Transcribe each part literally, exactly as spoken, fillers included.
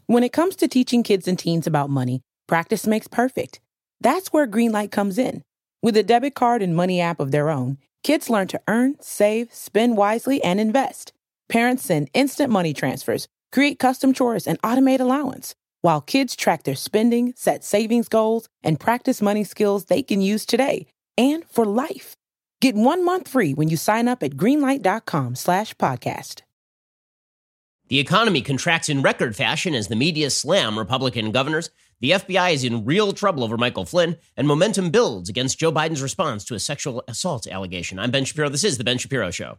When it comes to teaching kids and teens about money, practice makes perfect. That's where Greenlight comes in. With a debit card and money app of their own, kids learn to earn, save, spend wisely, and invest. Parents send instant money transfers, create custom chores, and automate allowance, while kids track their spending, set savings goals, and practice money skills they can use today and for life. Get one month free when you sign up at greenlight.com slash podcast. The economy contracts in record fashion as the media slam Republican governors. The F B I is in real trouble over Michael Flynn, and momentum builds against Joe Biden's response to a sexual assault allegation. I'm Ben Shapiro. This is The Ben Shapiro Show.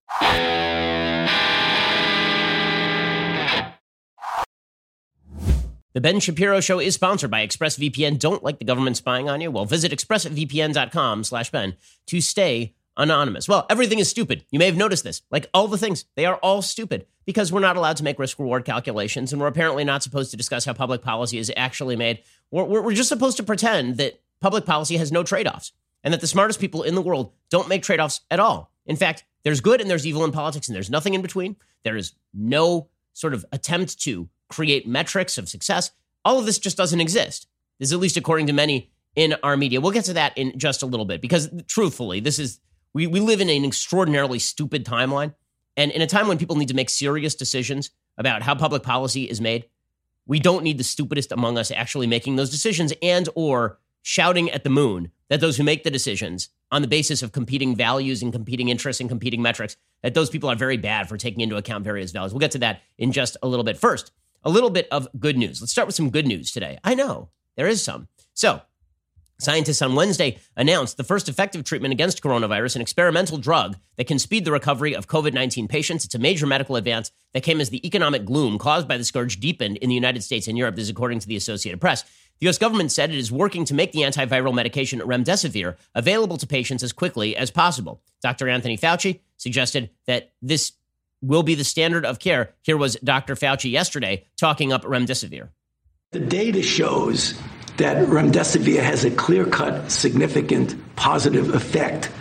The Ben Shapiro Show is sponsored by ExpressVPN. Don't like the government spying on you? Well, visit expressvpn.com slash Ben to stay anonymous. Well, everything is stupid. You may have noticed this. Like all the things, they are all stupid because we're not allowed to make risk-reward calculations, and we're apparently not supposed to discuss how public policy is actually made. We're, we're just supposed to pretend that public policy has no trade-offs and that the smartest people in the world don't make trade-offs at all. In fact, there's good and there's evil in politics, and there's nothing in between. There is no sort of attempt to create metrics of success. All of this just doesn't exist. This is at least according to many in our media. We'll get to that in just a little bit because truthfully, this is we, we live in an extraordinarily stupid timeline. And in a time when people need to make serious decisions about how public policy is made, we don't need the stupidest among us actually making those decisions and or shouting at the moon that those who make the decisions on the basis of competing values and competing interests and competing metrics, that those people are very bad for taking into account various values. We'll get to that in just a little bit. First, a little bit of good news. Let's start with some good news today. I know, there is some. So, scientists on Wednesday announced the first effective treatment against coronavirus, an experimental drug that can speed the recovery of covid nineteen patients. It's a major medical advance that came as the economic gloom caused by the scourge deepened in the United States and Europe. This is according to the Associated Press. The U S government said it is working to make the antiviral medication remdesivir available to patients as quickly as possible. Doctor Anthony Fauci suggested that this will be the standard of care. Here was Doctor Fauci yesterday talking up remdesivir. The data shows that remdesivir has a clear-cut, significant positive effect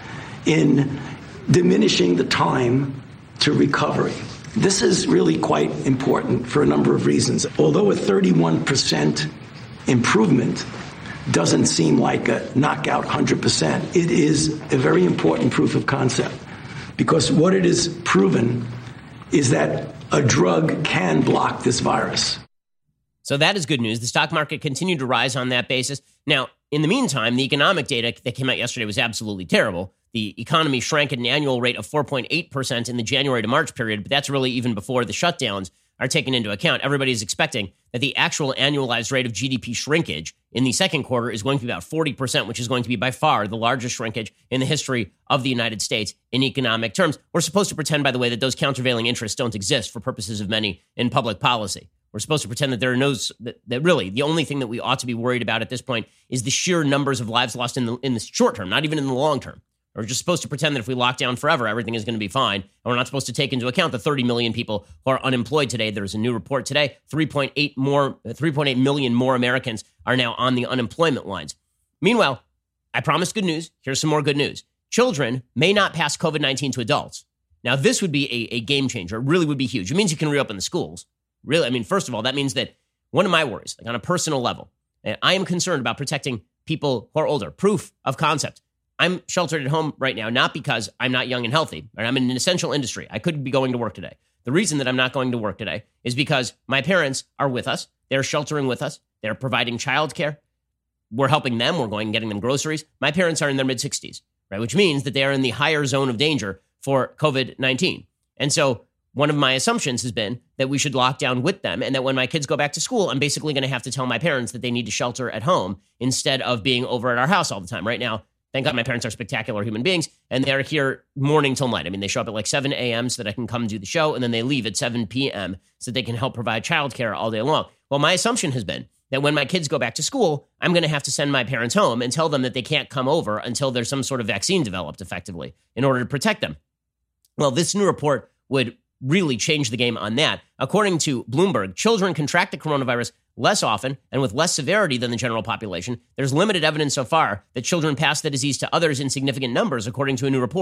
in diminishing the time to recovery. This is really quite important for a number of reasons. Although a thirty-one percent improvement doesn't seem like a knockout one hundred percent, it is a very important proof of concept because what it is proven is that a drug can block this virus. So that is good news. The stock market continued to rise on that basis. Now, in the meantime, the economic data that came out yesterday was absolutely terrible. The economy shrank at an annual rate of four point eight percent in the January to March period, but that's really even before the shutdowns are taken into account. Everybody is expecting that the actual annualized rate of G D P shrinkage in the second quarter is going to be about forty percent, which is going to be by far the largest shrinkage in the history of the United States in economic terms. We're supposed to pretend, by the way, that those countervailing interests don't exist for purposes of many in public policy. We're supposed to pretend that there are no, that, that really the only thing that we ought to be worried about at this point is the sheer numbers of lives lost in the in the short term, not even in the long term. We're just supposed to pretend that if we lock down forever, everything is going to be fine. And we're not supposed to take into account the thirty million people who are unemployed today. There's a new report today. three point eight more, three point eight million more Americans are now on the unemployment lines. Meanwhile, I promised good news. Here's some more good news. Children may not pass covid nineteen to adults. Now, this would be a, a game changer. It really would be huge. It means you can reopen the schools. Really, I mean, first of all, that means that one of my worries, like on a personal level, I am concerned about protecting people who are older. Proof of concept. I'm sheltered at home right now, not because I'm not young and healthy. Right? I'm in an essential industry. I could be going to work today. The reason that I'm not going to work today is because my parents are with us. They're sheltering with us. They're providing childcare. We're helping them. We're going and getting them groceries. My parents are in their mid-sixties, right? Which means that they are in the higher zone of danger for covid nineteen. And so one of my assumptions has been that we should lock down with them and that when my kids go back to school, I'm basically going to have to tell my parents that they need to shelter at home instead of being over at our house all the time. Right now, thank God my parents are spectacular human beings, and they're here morning till night. I mean, they show up at like seven a.m. so that I can come do the show, and then they leave at seven p.m. so that they can help provide childcare all day long. Well, my assumption has been that when my kids go back to school, I'm going to have to send my parents home and tell them that they can't come over until there's some sort of vaccine developed effectively in order to protect them. Well, this new report would really change the game on that. According to Bloomberg, children contract the coronavirus less often and with less severity than the general population. There's limited evidence so far that children pass the disease to others in significant numbers, according to a new report.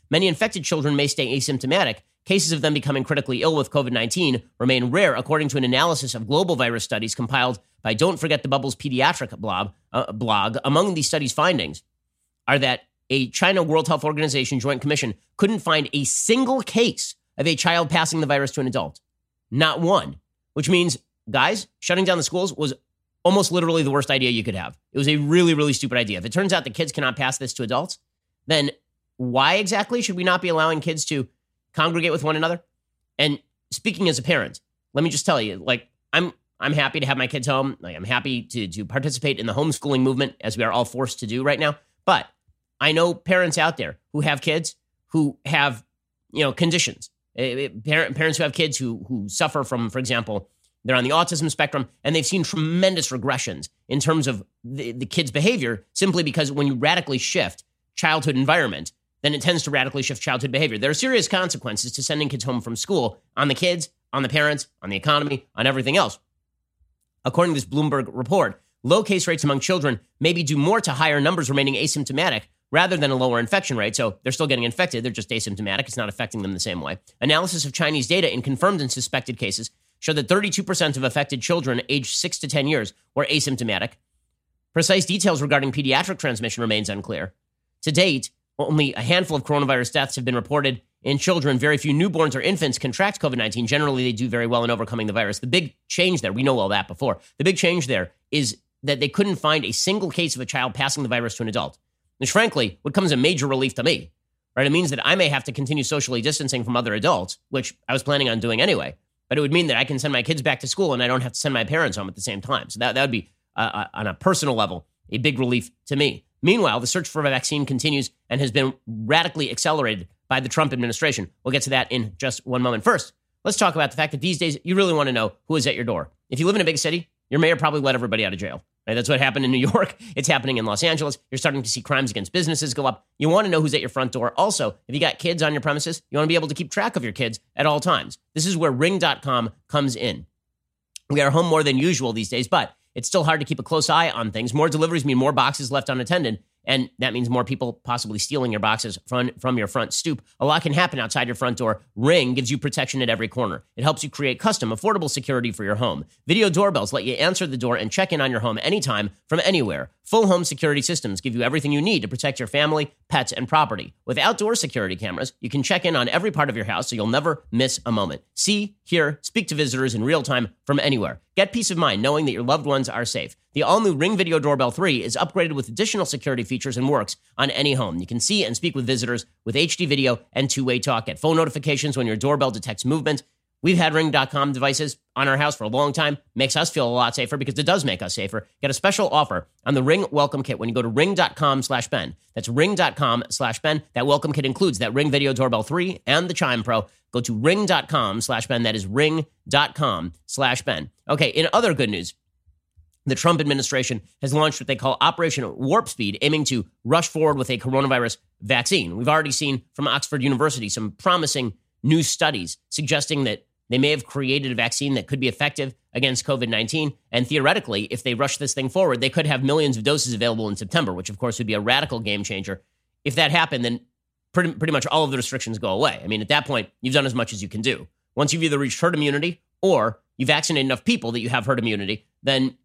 Many infected children may stay asymptomatic. Cases of them becoming critically ill with COVID nineteen remain rare, according to an analysis of global virus studies compiled by Don't Forget the Bubbles Pediatric blog. Uh, blog. Among these studies' findings are that a China World Health Organization Joint Commission couldn't find a single case of a child passing the virus to an adult. Not one. Which means, guys, shutting down the schools was almost literally the worst idea you could have. It was a really, really stupid idea. If it turns out that kids cannot pass this to adults, then why exactly should we not be allowing kids to congregate with one another? And speaking as a parent, let me just tell you, like, I'm I'm happy to have my kids home. Like, I'm happy to, to participate in the homeschooling movement, as we are all forced to do right now. But I know parents out there who have kids who have, you know, conditions. Parents who have kids who who suffer from, for example, they're on the autism spectrum, and they've seen tremendous regressions in terms of the, the kid's behavior, simply because when you radically shift childhood environment, then it tends to radically shift childhood behavior. There are serious consequences to sending kids home from school on the kids, on the parents, on the economy, on everything else. According to this Bloomberg report, low case rates among children may be due more to higher numbers remaining asymptomatic rather than a lower infection rate. So they're still getting infected. They're just asymptomatic. It's not affecting them the same way. Analysis of Chinese data in confirmed and suspected cases showed that thirty-two percent of affected children aged six to ten years were asymptomatic. Precise details regarding pediatric transmission remains unclear. To date, only a handful of coronavirus deaths have been reported in children. Very few newborns or infants contract COVID nineteen. Generally, they do very well in overcoming the virus. The big change there, we know all that before. The big change there is that they couldn't find a single case of a child passing the virus to an adult, which frankly would come as a major relief to me, right? It means that I may have to continue socially distancing from other adults, which I was planning on doing anyway. But it would mean that I can send my kids back to school and I don't have to send my parents home at the same time. So that, that would be, uh, on a personal level, a big relief to me. Meanwhile, the search for a vaccine continues and has been radically accelerated by the Trump administration. We'll get to that in just one moment. First, let's talk about the fact that these days you really want to know who is at your door. If you live in a big city, your mayor probably let everybody out of jail. Right? That's what happened in New York. It's happening in Los Angeles. You're starting to see crimes against businesses go up. You want to know who's at your front door. Also, if you got kids on your premises, you want to be able to keep track of your kids at all times. This is where ring dot com comes in. We are home more than usual these days, but it's still hard to keep a close eye on things. More deliveries mean more boxes left unattended, and that means more people possibly stealing your boxes from, from your front stoop. A lot can happen outside your front door. Ring gives you protection at every corner. It helps you create custom, affordable security for your home. Video doorbells let you answer the door and check in on your home anytime from anywhere. Full home security systems give you everything you need to protect your family, pets, and property. With outdoor security cameras, you can check in on every part of your house so you'll never miss a moment. See, hear, speak to visitors in real time from anywhere. Get peace of mind knowing that your loved ones are safe. The all-new Ring Video Doorbell three is upgraded with additional security features and works on any home. You can see and speak with visitors with H D video and two-way talk. Get phone notifications when your doorbell detects movement. We've had ring dot com devices on our house for a long time. Makes us feel a lot safer because it does make us safer. Get a special offer on the Ring Welcome Kit when you go to ring dot com slash Ben. That's ring dot com slash Ben. That welcome kit includes that Ring Video Doorbell three and the Chime Pro. Go to ring dot com slash Ben. That is ring dot com slash Ben. Okay, in other good news, the Trump administration has launched what they call Operation Warp Speed, aiming to rush forward with a coronavirus vaccine. We've already seen from Oxford University some promising new studies suggesting that they may have created a vaccine that could be effective against COVID nineteen. And theoretically, if they rush this thing forward, they could have millions of doses available in September, which of course would be a radical game changer. If that happened, then pretty, pretty much all of the restrictions go away. I mean, at that point, you've done as much as you can do. Once you've either reached herd immunity or you vaccinate enough people that you have herd immunity, then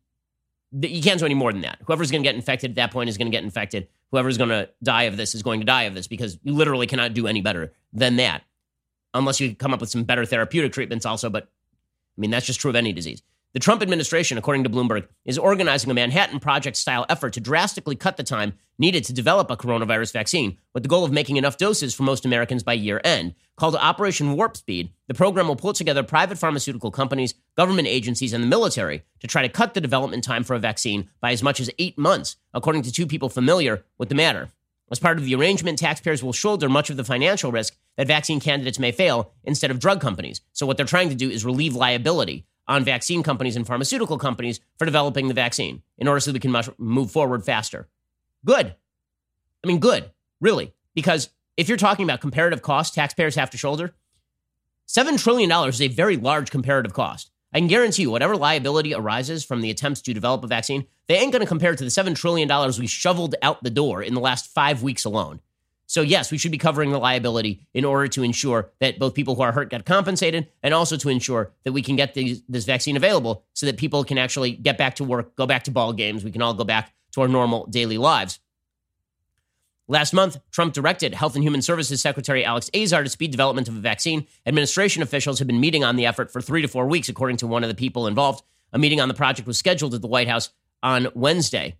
you can't do any more than that. Whoever's going to get infected at that point is going to get infected. Whoever's going to die of this is going to die of this, because you literally cannot do any better than that, unless you come up with some better therapeutic treatments also. But, I mean, that's just true of any disease. The Trump administration, according to Bloomberg, is organizing a Manhattan Project-style effort to drastically cut the time needed to develop a coronavirus vaccine, with the goal of making enough doses for most Americans by year end. Called Operation Warp Speed, the program will pull together private pharmaceutical companies, government agencies, and the military to try to cut the development time for a vaccine by as much as eight months, according to two people familiar with the matter. As part of the arrangement, taxpayers will shoulder much of the financial risk that vaccine candidates may fail instead of drug companies. So what they're trying to do is relieve liability on vaccine companies and pharmaceutical companies for developing the vaccine in order so we can much move forward faster. Good. I mean, good, really, because if you're talking about comparative cost taxpayers have to shoulder, seven trillion dollars is a very large comparative cost. I can guarantee you whatever liability arises from the attempts to develop a vaccine, they ain't going to compare to the seven trillion dollars we shoveled out the door in the last five weeks alone. So yes, we should be covering the liability in order to ensure that both people who are hurt get compensated and also to ensure that we can get these, this vaccine available so that people can actually get back to work, go back to ball games. We can all go back to our normal daily lives. Last month, Trump directed Health and Human Services Secretary Alex Azar to speed development of a vaccine. Administration officials have been meeting on the effort for three to four weeks, according to one of the people involved. A meeting on the project was scheduled at the White House on Wednesday.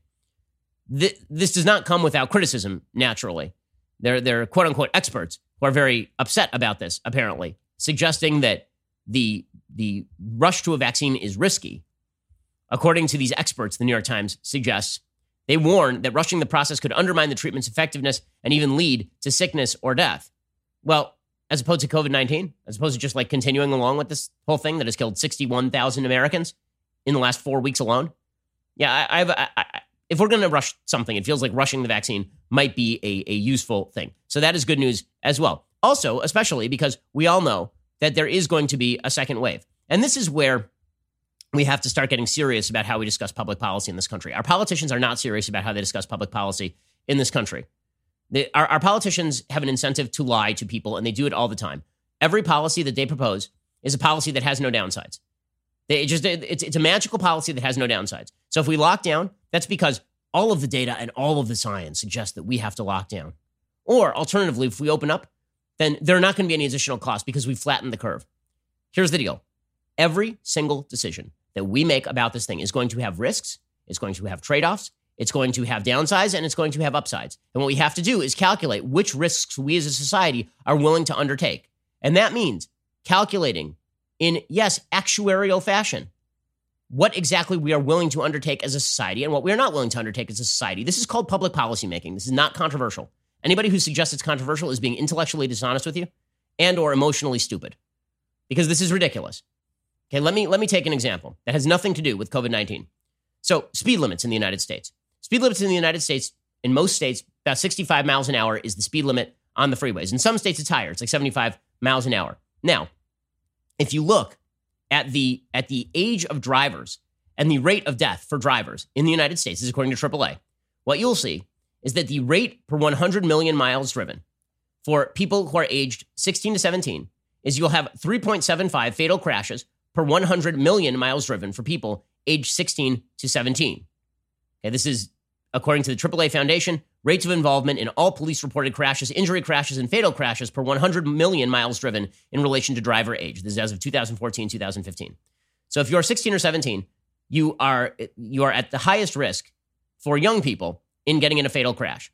This does not come without criticism, naturally. They're, they're quote-unquote experts who are very upset about this, apparently, suggesting that the, the rush to a vaccine is risky. According to these experts, the New York Times suggests, they warn that rushing the process could undermine the treatment's effectiveness and even lead to sickness or death. Well, as opposed to COVID nineteen, as opposed to just like continuing along with this whole thing that has killed sixty-one thousand Americans in the last four weeks alone. Yeah, I, I've, I, I, if we're going to rush something, it feels like rushing the vaccine might be a, a useful thing. So that is good news as well. Also, especially because we all know that there is going to be a second wave. And this is where we have to start getting serious about how we discuss public policy in this country. Our politicians are not serious about how they discuss public policy in this country. They, our, our politicians have an incentive to lie to people, and they do it all the time. Every policy that they propose is a policy that has no downsides. They just it's, it's a magical policy that has no downsides. So if we lock down, that's because all of the data and all of the science suggests that we have to lock down. Or alternatively, if we open up, then there are not going to be any additional costs because we flattened the curve. Here's the deal. Every single decision that we make about this thing is going to have risks, it's going to have trade-offs, it's going to have downsides, and it's going to have upsides. And what we have to do is calculate which risks we as a society are willing to undertake. And that means calculating in, yes, actuarial fashion, what exactly we are willing to undertake as a society and what we are not willing to undertake as a society. This is called public policy making. This is not controversial. Anybody who suggests it's controversial is being intellectually dishonest with you and or emotionally stupid, because this is ridiculous. Okay, let me let me take an example that has nothing to do with COVID nineteen. So speed limits in the United States. Speed limits in the United States, in most states, about sixty-five miles an hour is the speed limit on the freeways. In some states, it's higher. It's like seventy-five miles an hour. Now, if you look at the at the age of drivers and the rate of death for drivers in the United States, this is according to triple A, what you'll see is that the rate per one hundred million miles driven for people who are aged sixteen to seventeen is you'll have three point seven five fatal crashes per one hundred million miles driven for people aged sixteen to seventeen. Okay, this is according to the triple A Foundation, rates of involvement in all police-reported crashes, injury crashes, and fatal crashes per one hundred million miles driven in relation to driver age. This is as of two thousand fourteen, two thousand fifteen. So if you're sixteen or seventeen, you are you are at the highest risk for young people in getting in a fatal crash.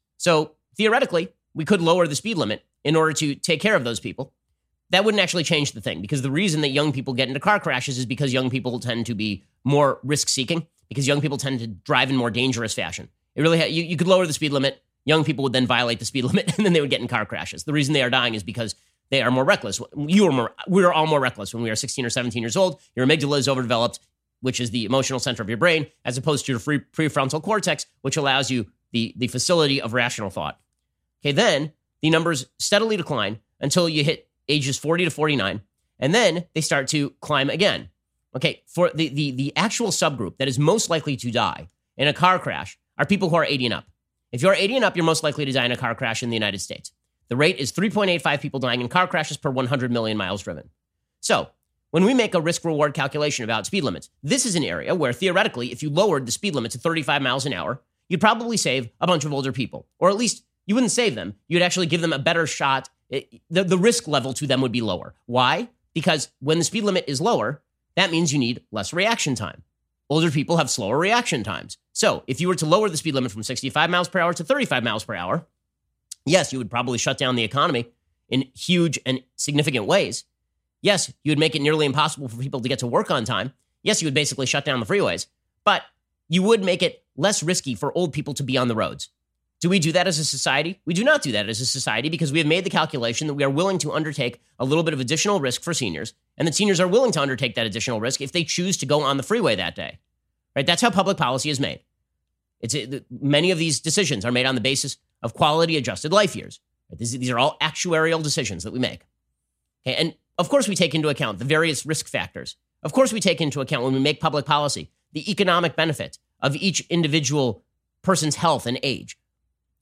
So theoretically, we could lower the speed limit in order to take care of those people. That wouldn't actually change the thing, because the reason that young people get into car crashes is because young people tend to be more risk-seeking, because young people tend to drive in more dangerous fashion. It really ha- you, you could lower the speed limit. Young people would then violate the speed limit, and then they would get in car crashes. The reason they are dying is because they are more reckless. You are more. We are all more reckless when we are sixteen or seventeen years old. Your amygdala is overdeveloped, which is the emotional center of your brain, as opposed to your free prefrontal cortex, which allows you the, the facility of rational thought. Okay, then the numbers steadily decline until you hit ages forty to forty-nine, and then they start to climb again. Okay, for the, the, the actual subgroup that is most likely to die in a car crash are people who are eighty and up. If you're eighty and up, you're most likely to die in a car crash in the United States. The rate is three point eight five people dying in car crashes per one hundred million miles driven. So when we make a risk-reward calculation about speed limits, this is an area where theoretically, if you lowered the speed limit to thirty-five miles an hour, you'd probably save a bunch of older people. Or at least you wouldn't save them. You'd actually give them a better shot. It, the, the risk level to them would be lower. Why? Because when the speed limit is lower, that means you need less reaction time. Older people have slower reaction times. So if you were to lower the speed limit from sixty-five miles per hour to thirty-five miles per hour, yes, you would probably shut down the economy in huge and significant ways. Yes, you would make it nearly impossible for people to get to work on time. Yes, you would basically shut down the freeways, but you would make it less risky for old people to be on the roads. Do we do that as a society? We do not do that as a society, because we have made the calculation that we are willing to undertake a little bit of additional risk for seniors, and that seniors are willing to undertake that additional risk if they choose to go on the freeway that day. Right? That's how public policy is made. It's it, many of these decisions are made on the basis of quality-adjusted life years. Right? These, these are all actuarial decisions that we make. Okay, and of course we take into account the various risk factors. Of course we take into account, when we make public policy, the economic benefit of each individual person's health and age.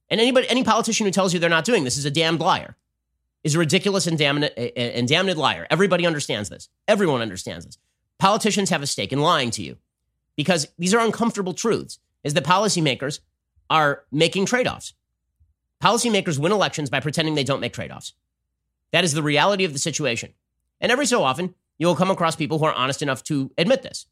And anybody, any politician who tells you they're not doing this is a damned liar, is a ridiculous and damned, and damned liar. Everybody understands this. Everyone understands this. Politicians have a stake in lying to you because these are uncomfortable truths, is that policymakers are making trade-offs. Policymakers win elections by pretending they don't make trade-offs. That is the reality of the situation. And every so often, you will come across people who are honest enough to admit this.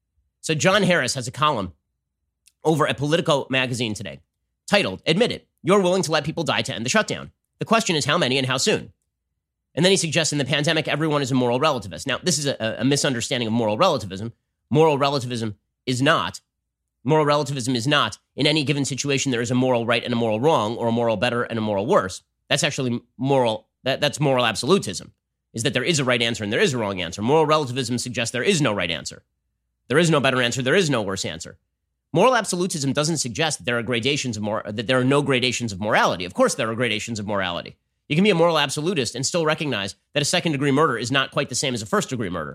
So John Harris has a column over at Politico magazine today titled, "Admit It, You're Willing to Let People Die to End the Shutdown. The question is how many and how soon?" And then he suggests in the pandemic, everyone is a moral relativist. Now, this is a, a misunderstanding of moral relativism. Moral relativism is not. Moral relativism is not, in any given situation, there is a moral right and a moral wrong, or a moral better and a moral worse. That's actually moral, that, that's moral absolutism, is that there is a right answer and there is a wrong answer. Moral relativism suggests there is no right answer. There is no better answer, there is no worse answer. Moral absolutism doesn't suggest that there are gradations of mor- that there are no gradations of morality. Of course there are gradations of morality. You can be a moral absolutist and still recognize that a second-degree murder is not quite the same as a first-degree murder.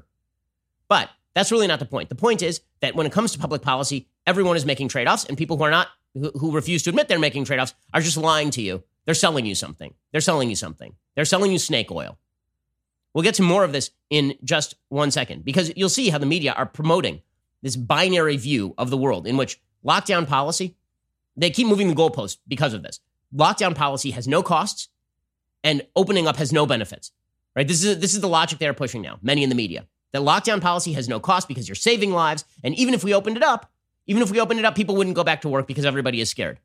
But that's really not the point. The point is that when it comes to public policy, everyone is making trade-offs, and people who are not, who, who refuse to admit they're making trade-offs are just lying to you. They're selling you something. They're selling you something. They're selling you snake oil. We'll get to more of this in just one second, because you'll see how the media are promoting this binary view of the world in which lockdown policy, they keep moving the goalposts because of this. Lockdown policy has no costs and opening up has no benefits, right? This is, this is the logic they're pushing now, many in the media. That lockdown policy has no cost because you're saving lives. And even if we opened it up, even if we opened it up, people wouldn't go back to work because everybody is scared.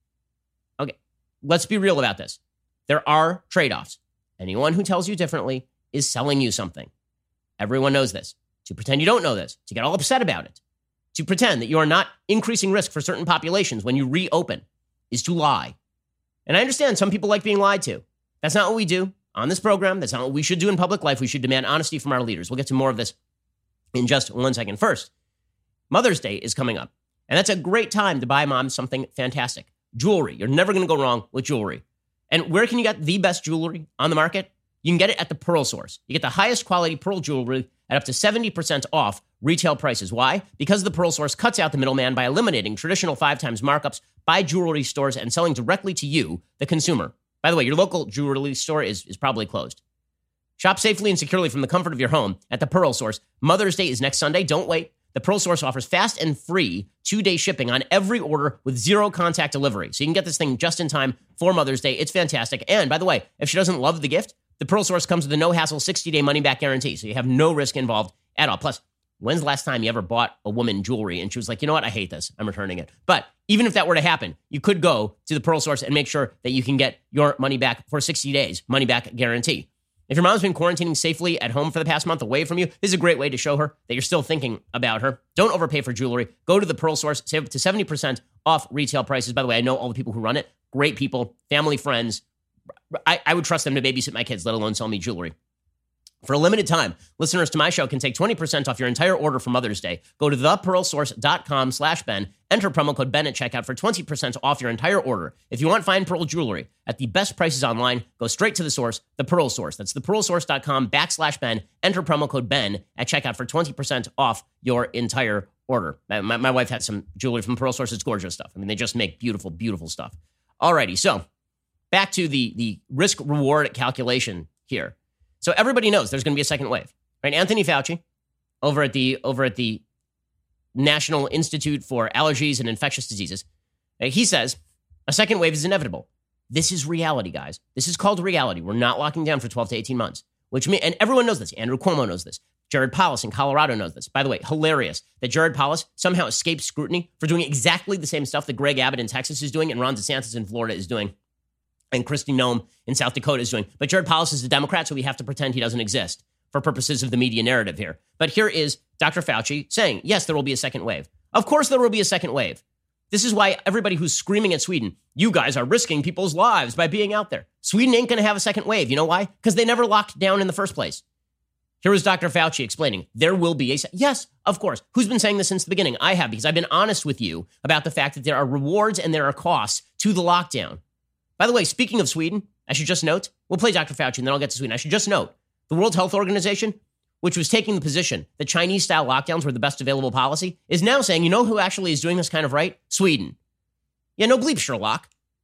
Okay, let's be real about this. There are trade-offs. Anyone who tells you differently is selling you something. Everyone knows this. To pretend you don't know this, to get all upset about it, to pretend that you are not increasing risk for certain populations when you reopen is to lie. And I understand some people like being lied to. That's not what we do on this program. That's not what we should do in public life. We should demand honesty from our leaders. We'll get to more of this in just one second. First, Mother's Day is coming up, and that's a great time to buy mom something fantastic. Jewelry. You're never going to go wrong with jewelry. And where can you get the best jewelry on the market? You can get it at the Pearl Source. You get the highest quality pearl jewelry at up to seventy percent off retail prices. Why? Because the Pearl Source cuts out the middleman by eliminating traditional five times markups by jewelry stores and selling directly to you, the consumer. By the way, your local jewelry store is, is probably closed. Shop safely and securely from the comfort of your home at the Pearl Source. Mother's Day is next Sunday. Don't wait. The Pearl Source offers fast and free two-day shipping on every order with zero contact delivery. So you can get this thing just in time for Mother's Day. It's fantastic. And by the way, if she doesn't love the gift, the Pearl Source comes with a no-hassle sixty-day money-back guarantee. So you have no risk involved at all. Plus, when's the last time you ever bought a woman jewelry and she was like, you know what, I hate this, I'm returning it. But even if that were to happen, you could go to the Pearl Source and make sure that you can get your money back for sixty days, money back guarantee. If your mom's been quarantining safely at home for the past month away from you, this is a great way to show her that you're still thinking about her. Don't overpay for jewelry. Go to the Pearl Source, save up to seventy percent off retail prices. By the way, I know all the people who run it, great people, family, friends. I, I would trust them to babysit my kids, let alone sell me jewelry. For a limited time, listeners to my show can take twenty percent off your entire order for Mother's Day. Go to thepearlsource.com slash Ben. Enter promo code Ben at checkout for twenty percent off your entire order. If you want fine pearl jewelry at the best prices online, go straight to the source, the Pearl Source. That's thepearlsource.com backslash Ben. Enter promo code Ben at checkout for twenty percent off your entire order. My, my, my wife had some jewelry from Pearl Source. It's gorgeous stuff. I mean, they just make beautiful, beautiful stuff. Alrighty, so back to the, the risk-reward calculation here. So everybody knows there's going to be a second wave, right? Anthony Fauci over at the over at the National Institute for Allergies and Infectious Diseases, he says a second wave is inevitable. This is reality, guys. This is called reality. We're not locking down for twelve to eighteen months, which mean, and everyone knows this. Andrew Cuomo knows this. Jared Polis in Colorado knows this. By the way, hilarious that Jared Polis somehow escaped scrutiny for doing exactly the same stuff that Greg Abbott in Texas is doing and Ron DeSantis in Florida is doing. And Kristi Noem in South Dakota is doing. But Jared Polis is a Democrat, so we have to pretend he doesn't exist for purposes of the media narrative here. But here is Doctor Fauci saying, yes, there will be a second wave. Of course there will be a second wave. This is why everybody who's screaming at Sweden, you guys are risking people's lives by being out there. Sweden ain't going to have a second wave. You know why? Because they never locked down in the first place. Here is Doctor Fauci explaining, there will be a... Se- yes, of course. Who's been saying this since the beginning? I have, because I've been honest with you about the fact that there are rewards and there are costs to the lockdown. By the way, speaking of Sweden, I should just note, we'll play Doctor Fauci and then I'll get to Sweden. I should just note, the World Health Organization, which was taking the position that Chinese-style lockdowns were the best available policy, is now saying, you know who actually is doing this kind of right? Sweden. Yeah, no bleep, Sherlock.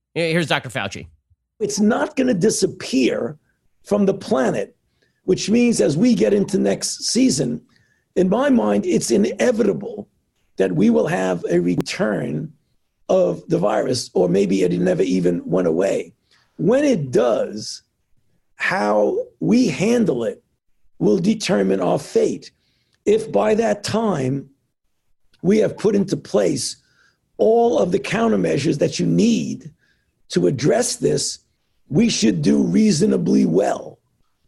Here's Doctor Fauci. It's not going to disappear from the planet, which means as we get into next season, in my mind, it's inevitable that we will have a return of the virus, or maybe it never even went away. When it does, how we handle it will determine our fate. If by that time we have put into place all of the countermeasures that you need to address this, we should do reasonably well.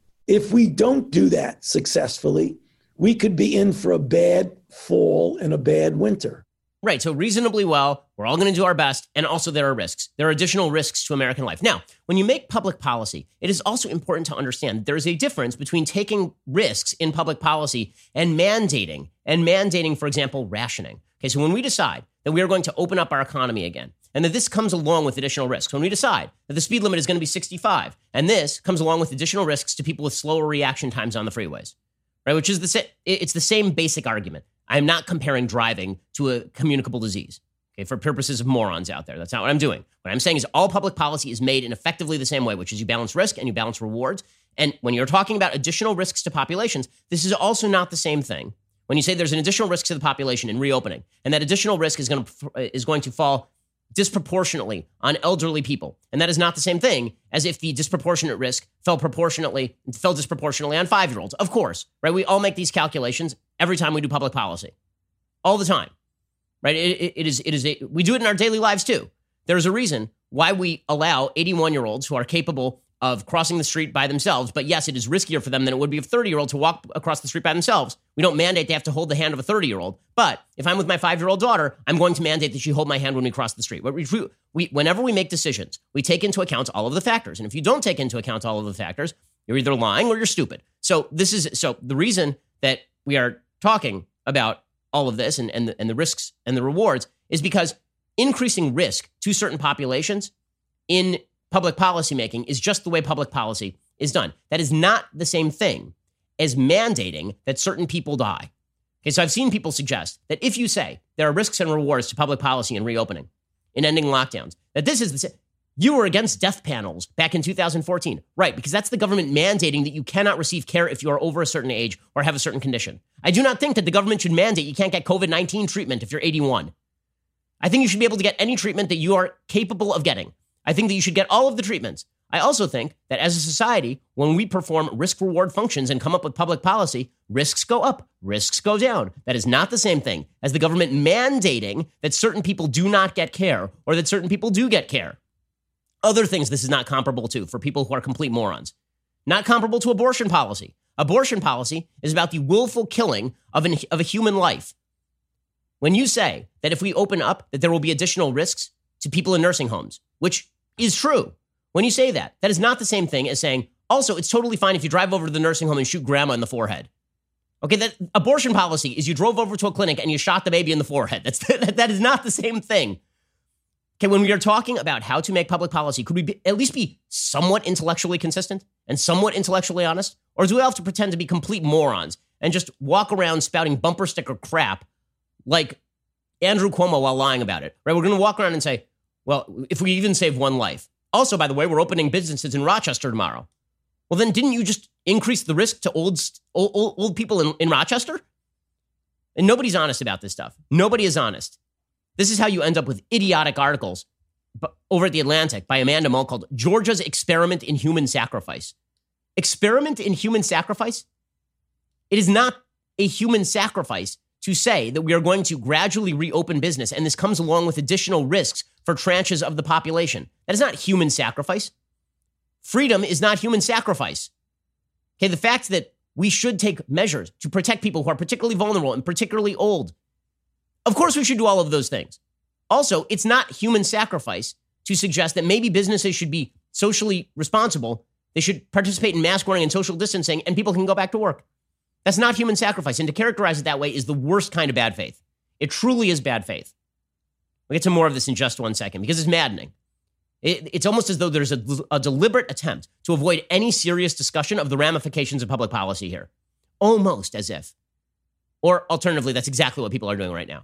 If we don't do that successfully, we could be in for a bad fall and a bad winter. Right. So reasonably well, we're all going to do our best. And also there are risks. There are additional risks to American life. Now, when you make public policy, it is also important to understand there is a difference between taking risks in public policy and mandating, and mandating, for example, rationing. Okay, so when we decide that we are going to open up our economy again, and that this comes along with additional risks, when we decide that the speed limit is going to be sixty-five, and this comes along with additional risks to people with slower reaction times on the freeways, right? Which is the sa- it's the same basic argument. I'm not comparing driving to a communicable disease, okay, for purposes of morons out there. That's not what I'm doing. What I'm saying is all public policy is made in effectively the same way, which is you balance risk and you balance rewards. And when you're talking about additional risks to populations, this is also not the same thing. When you say there's an additional risk to the population in reopening, and that additional risk is going to is going to fall disproportionately on elderly people, and that is not the same thing as if the disproportionate risk fell proportionately fell disproportionately on five-year-olds. Of course, right? We all make these calculations every time we do public policy, all the time, right? It, it, it is it is a, we do it in our daily lives too. There's a reason why we allow eighty-one-year-olds who are capable of crossing the street by themselves, but yes, it is riskier for them than it would be a thirty-year-old to walk across the street by themselves. We don't mandate they have to hold the hand of a thirty-year-old, but if I'm with my five-year-old daughter, I'm going to mandate that she hold my hand when we cross the street. We, we, whenever we make decisions, we take into account all of the factors, and if you don't take into account all of the factors, you're either lying or you're stupid. So this is so the reason that we are talking about all of this and, and, the, and the risks and the rewards is because increasing risk to certain populations in public policy making is just the way public policy is done. That is not the same thing as mandating that certain people die. Okay, so I've seen people suggest that if you say there are risks and rewards to public policy in reopening, in ending lockdowns, that this is the same. You were against death panels back in two thousand fourteen. Right, because that's the government mandating that you cannot receive care if you are over a certain age or have a certain condition. I do not think that the government should mandate you can't get covid nineteen treatment if you're eighty-one. I think you should be able to get any treatment that you are capable of getting. I think that you should get all of the treatments. I also think that as a society, when we perform risk-reward functions and come up with public policy, risks go up, risks go down. That is not the same thing as the government mandating that certain people do not get care or that certain people do get care. Other things this is not comparable to for people who are complete morons. Not comparable to abortion policy. Abortion policy is about the willful killing of, an, of a human life. When you say that if we open up, that there will be additional risks to people in nursing homes, which is true. When you say that, that is not the same thing as saying, also, it's totally fine if you drive over to the nursing home and shoot grandma in the forehead. Okay, that abortion policy is you drove over to a clinic and you shot the baby in the forehead. That's that, that is not the same thing. Okay, when we are talking about how to make public policy, could we be, at least be somewhat intellectually consistent and somewhat intellectually honest? Or do we have to pretend to be complete morons and just walk around spouting bumper sticker crap like Andrew Cuomo while lying about it? Right? We're going to walk around and say, well, if we even save one life. Also, by the way, we're opening businesses in Rochester tomorrow. Well, then didn't you just increase the risk to old old, old people in, in Rochester? And nobody's honest about this stuff. Nobody is honest. This is how you end up with idiotic articles over at The Atlantic by Amanda Mull called Georgia's Experiment in Human Sacrifice. Experiment in human sacrifice? It is not a human sacrifice to say that we are going to gradually reopen business, and this comes along with additional risks for tranches of the population. That is not human sacrifice. Freedom is not human sacrifice. Okay, the fact that we should take measures to protect people who are particularly vulnerable and particularly old. Of course, we should do all of those things. Also, it's not human sacrifice to suggest that maybe businesses should be socially responsible. They should participate in mask wearing and social distancing, and people can go back to work. That's not human sacrifice. And to characterize it that way is the worst kind of bad faith. It truly is bad faith. We'll get to more of this in just one second because it's maddening. It, it's almost as though there's a, a deliberate attempt to avoid any serious discussion of the ramifications of public policy here. Almost as if. Or alternatively, that's exactly what people are doing right now.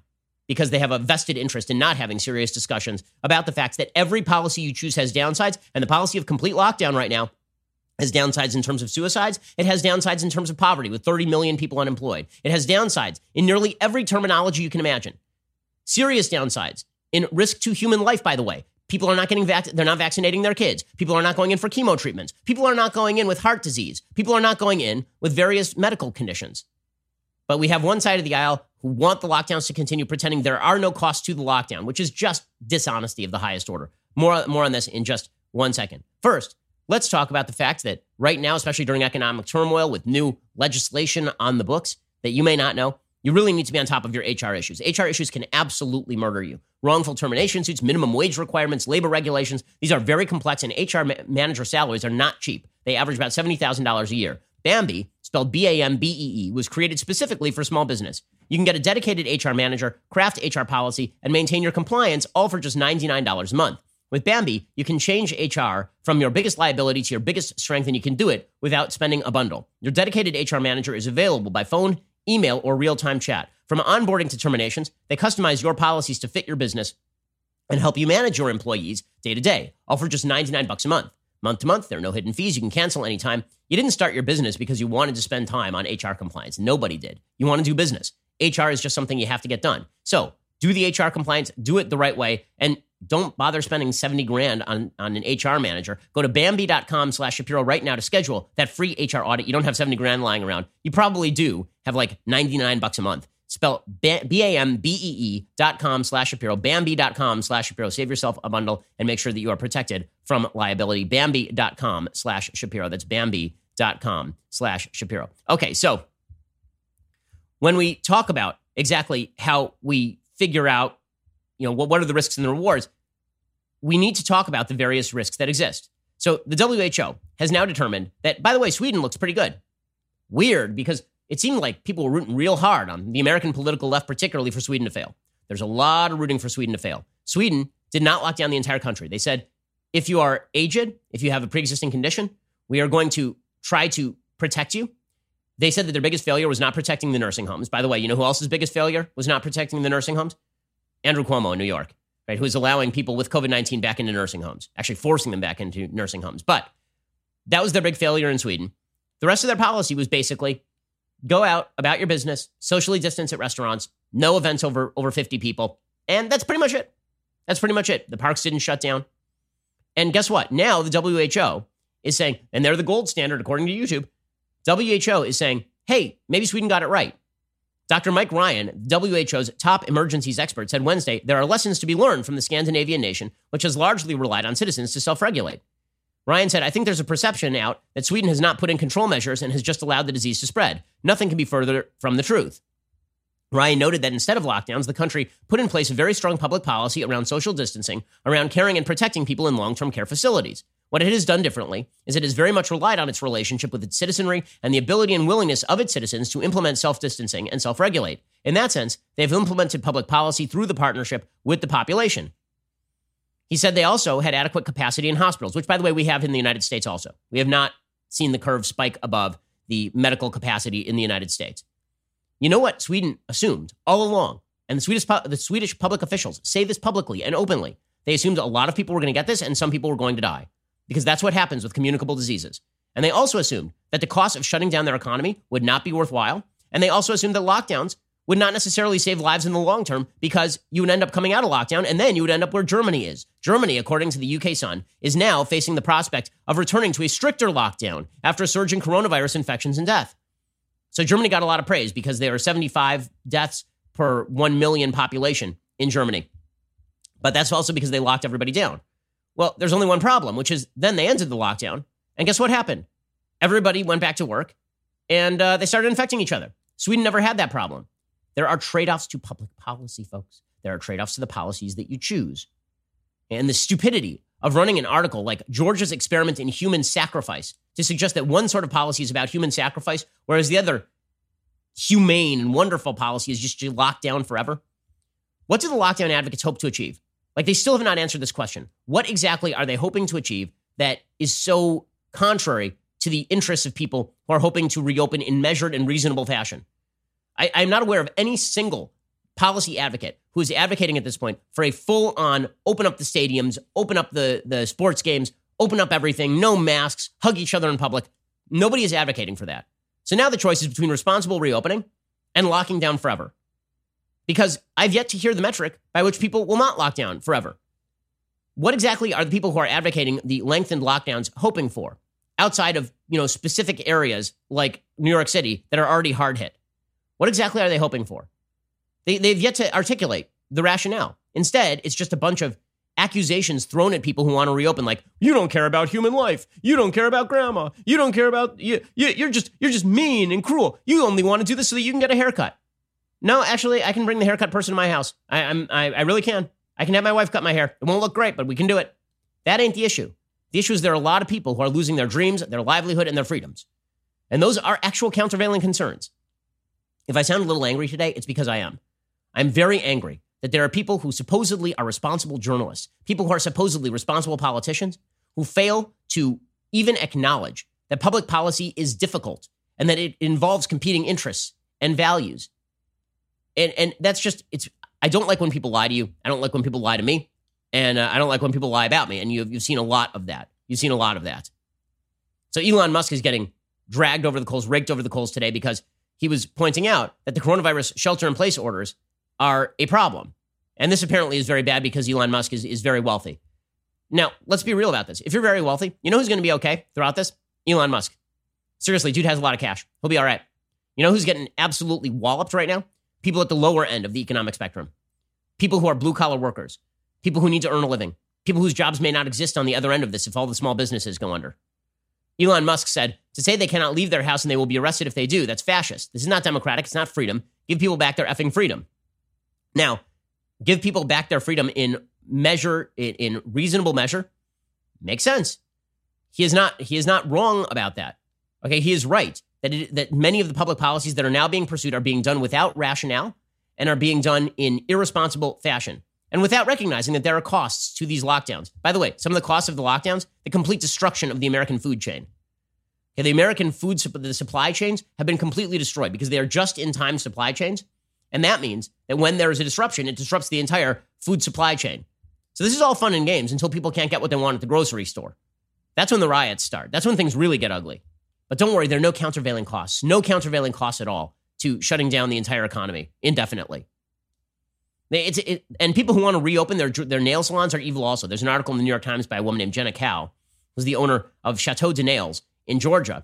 because they have a vested interest in not having serious discussions about the fact that every policy you choose has downsides, and the policy of complete lockdown right now has downsides in terms of suicides. It has downsides in terms of poverty with thirty million people unemployed. It has downsides in nearly every terminology you can imagine. Serious downsides in risk to human life, by the way. People are not getting vac- they're not vaccinating their kids. People are not going in for chemo treatments. People are not going in with heart disease. People are not going in with various medical conditions. But we have one side of the aisle who want the lockdowns to continue, pretending there are no costs to the lockdown, which is just dishonesty of the highest order. More, more on this in just one second. First, let's talk about the fact that right now, especially during economic turmoil with new legislation on the books that you may not know, you really need to be on top of your H R issues. H R issues can absolutely murder you. Wrongful termination suits, minimum wage requirements, labor regulations. These are very complex, and H R ma- manager salaries are not cheap. They average about seventy thousand dollars a year. Bambee, spelled B A M B E E, was created specifically for small business. You can get a dedicated H R manager, craft H R policy, and maintain your compliance all for just ninety-nine dollars a month. With Bambee, you can change H R from your biggest liability to your biggest strength, and you can do it without spending a bundle. Your dedicated H R manager is available by phone, email, or real-time chat. From onboarding to terminations, they customize your policies to fit your business and help you manage your employees day to day, all for just ninety-nine bucks a month. Month to month, there are no hidden fees. You can cancel anytime. You didn't start your business because you wanted to spend time on H R compliance. Nobody did. You want to do business. H R is just something you have to get done. So do the H R compliance, do it the right way, and don't bother spending seventy grand on, on an H R manager. Go to Bambee.com slash Shapiro right now to schedule that free H R audit. You don't have seventy grand lying around. You probably do have like ninety-nine bucks a month. Spell B-A-M-B-E-E dot com slash Shapiro, Bambee.com slash Shapiro. Save yourself a bundle and make sure that you are protected from liability. Bambee.com slash Shapiro. That's Bambee.com slash Shapiro. Okay, so when we talk about exactly how we figure out, you know, what, what are the risks and the rewards, we need to talk about the various risks that exist. So the W H O has now determined that, by the way, Sweden looks pretty good. Weird, because it seemed like people were rooting real hard on the American political left, particularly for Sweden to fail. There's a lot of rooting for Sweden to fail. Sweden did not lock down the entire country. They said, if you are aged, if you have a pre-existing condition, we are going to try to protect you. They said that their biggest failure was not protecting the nursing homes. By the way, you know who else's biggest failure was not protecting the nursing homes? Andrew Cuomo in New York, right, who's allowing people with covid nineteen back into nursing homes, actually forcing them back into nursing homes. But that was their big failure in Sweden. The rest of their policy was basically go out about your business, socially distance at restaurants, no events over, over fifty people. And that's pretty much it. That's pretty much it. The parks didn't shut down. And guess what? Now the W H O is saying, and they're the gold standard according to YouTube, W H O is saying, hey, maybe Sweden got it right. Doctor Mike Ryan, W H O's top emergencies expert, said Wednesday there are lessons to be learned from the Scandinavian nation, which has largely relied on citizens to self-regulate. Ryan said, I think there's a perception out that Sweden has not put in control measures and has just allowed the disease to spread. Nothing can be further from the truth. Ryan noted that instead of lockdowns, the country put in place a very strong public policy around social distancing, around caring and protecting people in long-term care facilities. What it has done differently is it has very much relied on its relationship with its citizenry and the ability and willingness of its citizens to implement self-distancing and self-regulate. In that sense, they've implemented public policy through the partnership with the population. He said they also had adequate capacity in hospitals, which, by the way, we have in the United States also. We have not seen the curve spike above the medical capacity in the United States. You know what Sweden assumed all along, and the Swedish, the Swedish public officials say this publicly and openly. They assumed a lot of people were going to get this and some people were going to die, because that's what happens with communicable diseases. And they also assumed that the cost of shutting down their economy would not be worthwhile. And they also assumed that lockdowns would not necessarily save lives in the long term, because you would end up coming out of lockdown and then you would end up where Germany is. Germany, according to the U K Sun, is now facing the prospect of returning to a stricter lockdown after a surge in coronavirus infections and death. So Germany got a lot of praise because there are seventy-five deaths per one million population in Germany. But that's also because they locked everybody down. Well, there's only one problem, which is then they ended the lockdown. And guess what happened? Everybody went back to work and uh, they started infecting each other. Sweden never had that problem. There are trade-offs to public policy, folks. There are trade-offs to the policies that you choose. And the stupidity of running an article like Georgia's experiment in human sacrifice to suggest that one sort of policy is about human sacrifice, whereas the other humane and wonderful policy is just to lock down forever. What do the lockdown advocates hope to achieve? Like, they still have not answered this question. What exactly are they hoping to achieve that is so contrary to the interests of people who are hoping to reopen in measured and reasonable fashion? I, I'm not aware of any single policy advocate who is advocating at this point for a full-on open up the stadiums, open up the, the sports games, open up everything, no masks, hug each other in public. Nobody is advocating for that. So now the choice is between responsible reopening and locking down forever. Because I've yet to hear the metric by which people will not lock down forever. What exactly are the people who are advocating the lengthened lockdowns hoping for outside of, you know, specific areas like New York City that are already hard hit? What exactly are they hoping for? They, they've yet to articulate the rationale. Instead, it's just a bunch of accusations thrown at people who want to reopen, like, you don't care about human life. You don't care about grandma. You don't care about, you, you, you're just you're just mean and cruel. You only want to do this so that you can get a haircut. No, actually, I can bring the haircut person to my house. I, I'm, I, I really can. I can have my wife cut my hair. It won't look great, but we can do it. That ain't the issue. The issue is there are a lot of people who are losing their dreams, their livelihood, and their freedoms. And those are actual countervailing concerns. If I sound a little angry today, it's because I am. I'm very angry that there are people who supposedly are responsible journalists, people who are supposedly responsible politicians, who fail to even acknowledge that public policy is difficult and that it involves competing interests and values. And, and that's just, it's, I don't like when people lie to you. I don't like when people lie to me. And uh, I don't like when people lie about me. And you've, you've seen a lot of that. You've seen a lot of that. So Elon Musk is getting dragged over the coals, raked over the coals today because he was pointing out that the coronavirus shelter-in-place orders are a problem. And this apparently is very bad because Elon Musk is, is very wealthy. Now, let's be real about this. If you're very wealthy, you know who's going to be okay throughout this? Elon Musk. Seriously, dude has a lot of cash. He'll be all right. You know who's getting absolutely walloped right now? People at the lower end of the economic spectrum. People who are blue-collar workers. People who need to earn a living. People whose jobs may not exist on the other end of this if all the small businesses go under. Elon Musk said, to say they cannot leave their house and they will be arrested if they do, that's fascist. This is not democratic. It's not freedom. Give people back their effing freedom. Now, give people back their freedom in measure, in, in reasonable measure, makes sense. He is not, he is not wrong about that. Okay, he is right that it, that many of the public policies that are now being pursued are being done without rationale and are being done in irresponsible fashion and without recognizing that there are costs to these lockdowns. By the way, some of the costs of the lockdowns, the complete destruction of the American food chain. Okay, the American food the supply chains have been completely destroyed because they are just-in-time supply chains. And that means that when there is a disruption, it disrupts the entire food supply chain. So this is all fun and games until people can't get what they want at the grocery store. That's when the riots start. That's when things really get ugly. But don't worry, there are no countervailing costs, no countervailing costs at all to shutting down the entire economy indefinitely. It's, it, and people who want to reopen their, their nail salons are evil also. There's an article in the New York Times by a woman named Jenna Cow, who's the owner of Chateau de Nails in Georgia.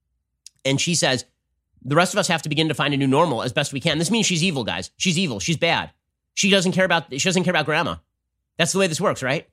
And she says, the rest of us have to begin to find a new normal as best we can. This means she's evil, guys. She's evil. She's bad. She doesn't care about, she doesn't care about grandma. That's the way this works, right?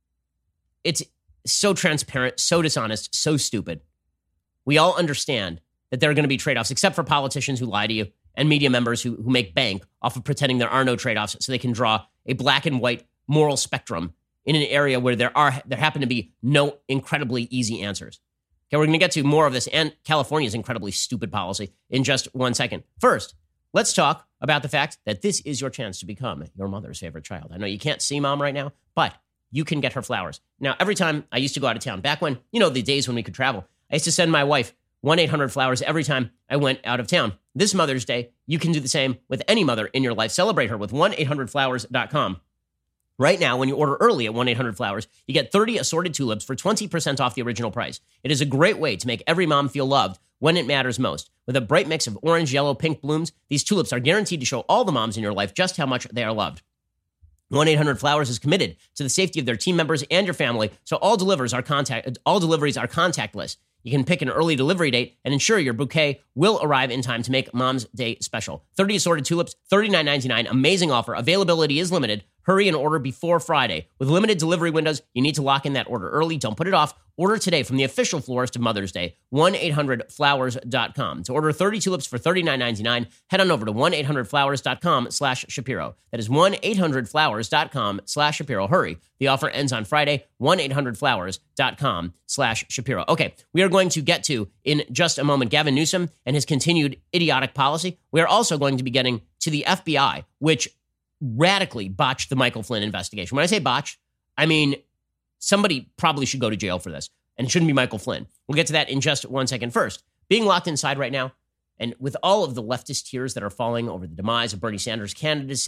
It's so transparent, so dishonest, so stupid. We all understand that there are going to be trade-offs, except for politicians who lie to you and media members who, who make bank off of pretending there are no trade-offs so they can draw a black and white moral spectrum in an area where there are there happen to be no incredibly easy answers. Okay, we're going to get to more of this and California's incredibly stupid policy in just one second. First, let's talk about the fact that this is your chance to become your mother's favorite child. I know you can't see mom right now, but you can get her flowers. Now, every time I used to go out of town, back when, you know, the days when we could travel, I used to send my wife one eight hundred flowers every time I went out of town. This Mother's Day, you can do the same with any mother in your life. Celebrate her with one eight hundred flowers dot com. Right now, when you order early at one eight hundred flowers, you get thirty assorted tulips for twenty percent off the original price. It is a great way to make every mom feel loved when it matters most. With a bright mix of orange, yellow, pink blooms, these tulips are guaranteed to show all the moms in your life just how much they are loved. one eight hundred flowers is committed to the safety of their team members and your family, so all delivers are contact all deliveries are contactless. You can pick an early delivery date and ensure your bouquet will arrive in time to make Mom's Day special. thirty assorted tulips, thirty-nine ninety-nine. Amazing offer. Availability is limited. Hurry and order before Friday. With limited delivery windows, you need to lock in that order early. Don't put it off. Order today from the official florist of Mother's Day, one eight hundred flowers dot com. To order thirty tulips for thirty-nine ninety-nine, head on over to one eight hundred flowers dot com slash Shapiro. That is one eight hundred flowers dot com slash Shapiro. Hurry. The offer ends on Friday, one eight hundred flowers dot com slash Shapiro. Okay, we are going to get to, in just a moment, Gavin Newsom and his continued idiotic policy. We are also going to be getting to the F B I, which radically botched the Michael Flynn investigation. When I say botched, I mean somebody probably should go to jail for this, and it shouldn't be Michael Flynn. We'll get to that in just one second. First, being locked inside right now, and with all of the leftist tears that are falling over the demise of Bernie Sanders' candidacy,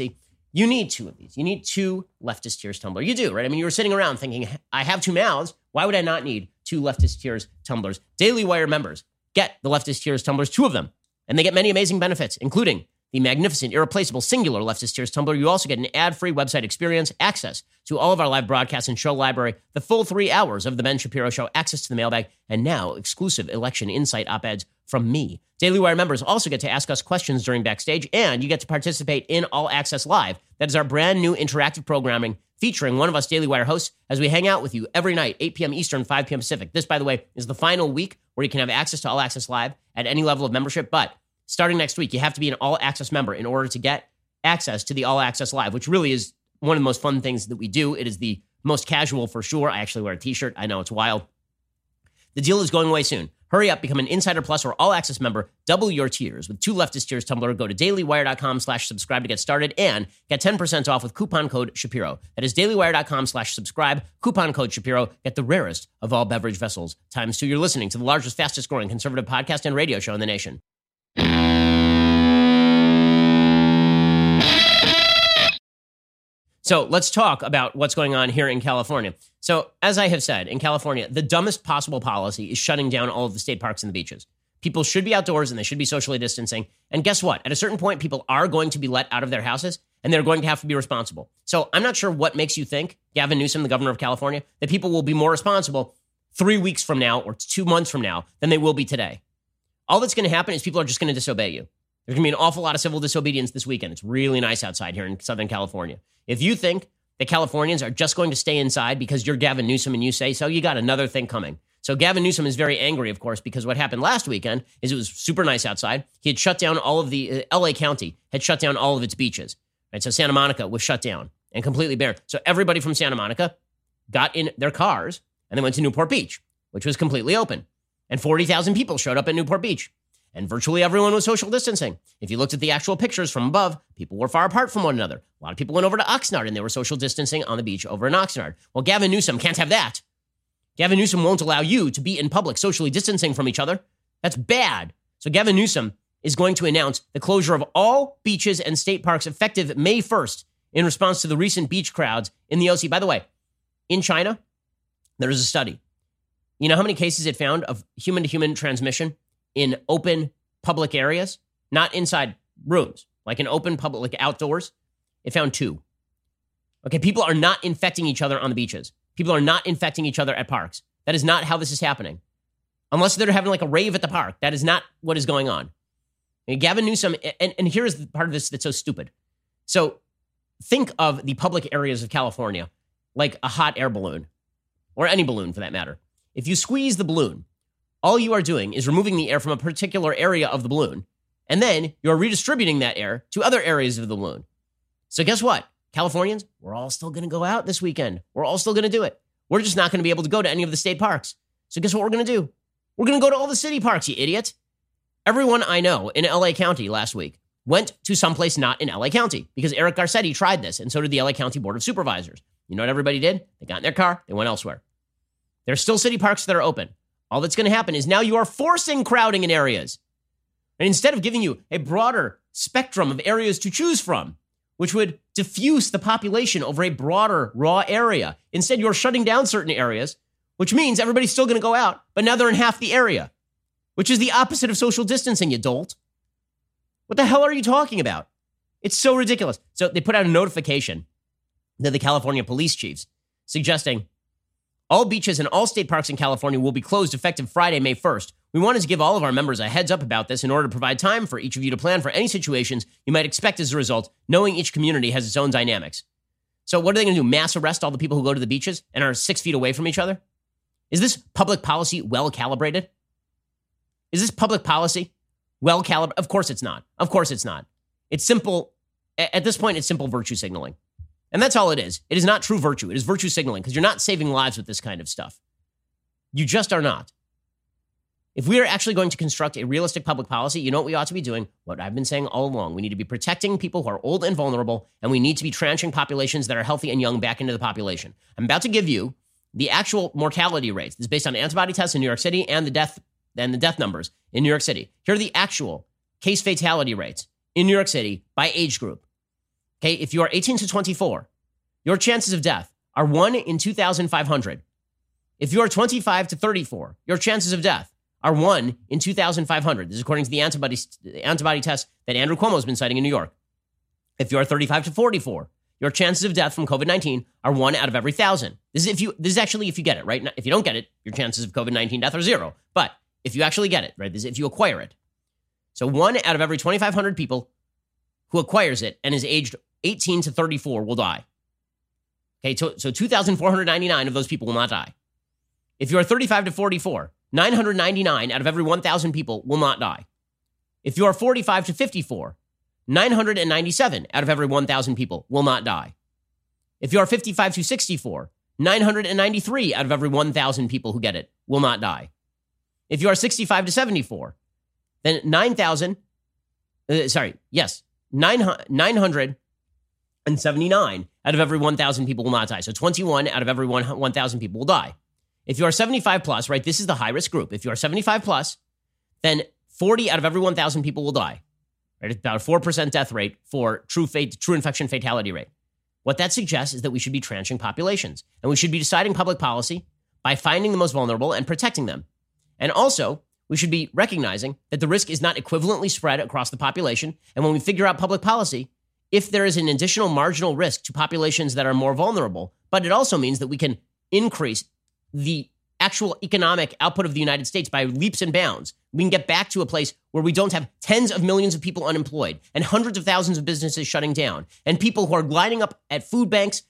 You need two of these. You need two leftist tears tumbler. You do, right? I mean, you were sitting around thinking, I have two mouths. Why would I not need two leftist tears tumblers? Daily Wire members get the leftist tears tumblers, two of them, and they get many amazing benefits, including the magnificent, irreplaceable, singular leftist tears tumbler. You also get an ad-free website experience, access to all of our live broadcasts and show library, the full three hours of the Ben Shapiro Show, access to the mailbag, and now exclusive election insight op-eds from me. Daily Wire members also get to ask us questions during Backstage, and you get to participate in All Access Live. That is our brand new interactive programming featuring one of us Daily Wire hosts as we hang out with you every night, eight p.m. Eastern, five p.m. Pacific. This, by the way, is the final week where you can have access to All Access Live at any level of membership, but starting next week, you have to be an All Access member in order to get access to the All Access Live, which really is one of the most fun things that we do. It is the most casual for sure. I actually wear a t-shirt. I know it's wild. The deal is going away soon. Hurry up, become an Insider Plus or All Access member. Double your tiers with two leftist tears tumbler. Go to dailywire.com slash subscribe to get started and get ten percent off with coupon code Shapiro. That is dailywire.com slash subscribe. Coupon code Shapiro. Get the rarest of all beverage vessels. Times two. You're listening to the largest, fastest growing conservative podcast and radio show in the nation. So let's talk about what's going on here in California. So as I have said, in California, the dumbest possible policy is shutting down all of the state parks and the beaches. People should be outdoors and they should be socially distancing. And guess what? At a certain point, people are going to be let out of their houses and they're going to have to be responsible. So I'm not sure what makes you think, Gavin Newsom, the governor of California, that people will be more responsible three weeks from now or two months from now than they will be today. All that's going to happen is people are just going to disobey you. There's going to be an awful lot of civil disobedience this weekend. It's really nice outside here in Southern California. If you think that Californians are just going to stay inside because you're Gavin Newsom and you say so, you got another thing coming. So Gavin Newsom is very angry, of course, because what happened last weekend is it was super nice outside. He had shut down all of the, uh, L A County had shut down all of its beaches. Right? So Santa Monica was shut down and completely bare. So everybody from Santa Monica got in their cars and they went to Newport Beach, which was completely open. And forty thousand people showed up at Newport Beach. And virtually everyone was social distancing. If you looked at the actual pictures from above, people were far apart from one another. A lot of people went over to Oxnard and they were social distancing on the beach over in Oxnard. Well, Gavin Newsom can't have that. Gavin Newsom won't allow you to be in public socially distancing from each other. That's bad. So Gavin Newsom is going to announce the closure of all beaches and state parks effective May first in response to the recent beach crowds in the O C. By the way, in China, there is a study. You know how many cases it found of human-to-human transmission in open public areas, not inside rooms, like in open public, like outdoors? It found two. Okay, people are not infecting each other on the beaches. People are not infecting each other at parks. That is not how this is happening. Unless they're having like a rave at the park. That is not what is going on. And Gavin Newsom, and, and here's the part of this that's so stupid. So think of the public areas of California like a hot air balloon, or any balloon for that matter. If you squeeze the balloon, all you are doing is removing the air from a particular area of the balloon, and then you're redistributing that air to other areas of the balloon. So guess what? Californians, we're all still going to go out this weekend. We're all still going to do it. We're just not going to be able to go to any of the state parks. So guess what we're going to do? We're going to go to all the city parks, you idiot. Everyone I know in L A County last week went to someplace not in L A County because Eric Garcetti tried this, and so did the L A County Board of Supervisors. You know what everybody did? They got in their car. They went elsewhere. There's still city parks that are open. All that's going to happen is now you are forcing crowding in areas. And instead of giving you a broader spectrum of areas to choose from, which would diffuse the population over a broader, raw area, instead you're shutting down certain areas, which means everybody's still going to go out, but now they're in half the area, which is the opposite of social distancing, you dolt. What the hell are you talking about? It's so ridiculous. So they put out a notification to the California police chiefs suggesting all beaches and all state parks in California will be closed effective Friday, May first. We wanted to give all of our members a heads up about this in order to provide time for each of you to plan for any situations you might expect as a result, knowing each community has its own dynamics. So what are they going to do? Mass arrest all the people who go to the beaches and are six feet away from each other? Is this public policy well calibrated? Is this public policy well calibrated? Of course it's not. Of course it's not. It's simple. At this point, it's simple virtue signaling. And that's all it is. It is not true virtue. It is virtue signaling because you're not saving lives with this kind of stuff. You just are not. If we are actually going to construct a realistic public policy, you know what we ought to be doing? What I've been saying all along. We need to be protecting people who are old and vulnerable, and we need to be tranching populations that are healthy and young back into the population. I'm about to give you the actual mortality rates. This is based on antibody tests in New York City and the death and the death numbers in New York City. Here are the actual case fatality rates in New York City by age group. Okay, if you are eighteen to twenty-four, your chances of death are one in two thousand five hundred. If you are twenty-five to thirty-four, your chances of death are one in two thousand five hundred. This is according to the antibody, antibody test that Andrew Cuomo has been citing in New York. If you are thirty-five to forty-four, your chances of death from COVID nineteen are one out of every thousand. This is if you. This is actually if you get it, right? If you don't get it, your chances of COVID nineteen death are zero. But if you actually get it, right? This is if you acquire it. So one out of every twenty-five hundred people who acquires it and is aged eighteen to thirty-four will die. Okay, so, so two thousand four hundred ninety-nine of those people will not die. If you are thirty-five to forty-four, nine hundred ninety-nine out of every one thousand people will not die. If you are forty-five to fifty-four, nine hundred ninety-seven out of every one thousand people will not die. If you are fifty-five to sixty-four, nine hundred ninety-three out of every one thousand people who get it will not die. If you are sixty-five to seventy-four, then nine thousand, uh, sorry, yes, nine hundred seventy-nine out of every one thousand people will not die. So twenty-one out of every one thousand people will die. If you are seventy-five plus, right, this is the high-risk group. If you are seventy-five plus, then forty out of every one thousand people will die. Right? It's about a four percent death rate for true fate, true infection fatality rate. What that suggests is that we should be tranching populations, and we should be deciding public policy by finding the most vulnerable and protecting them. And also, we should be recognizing that the risk is not equivalently spread across the population. And when we figure out public policy, if there is an additional marginal risk to populations that are more vulnerable, but it also means that we can increase the actual economic output of the United States by leaps and bounds. We can get back to a place where we don't have tens of millions of people unemployed and hundreds of thousands of businesses shutting down and people who are lining up at food banks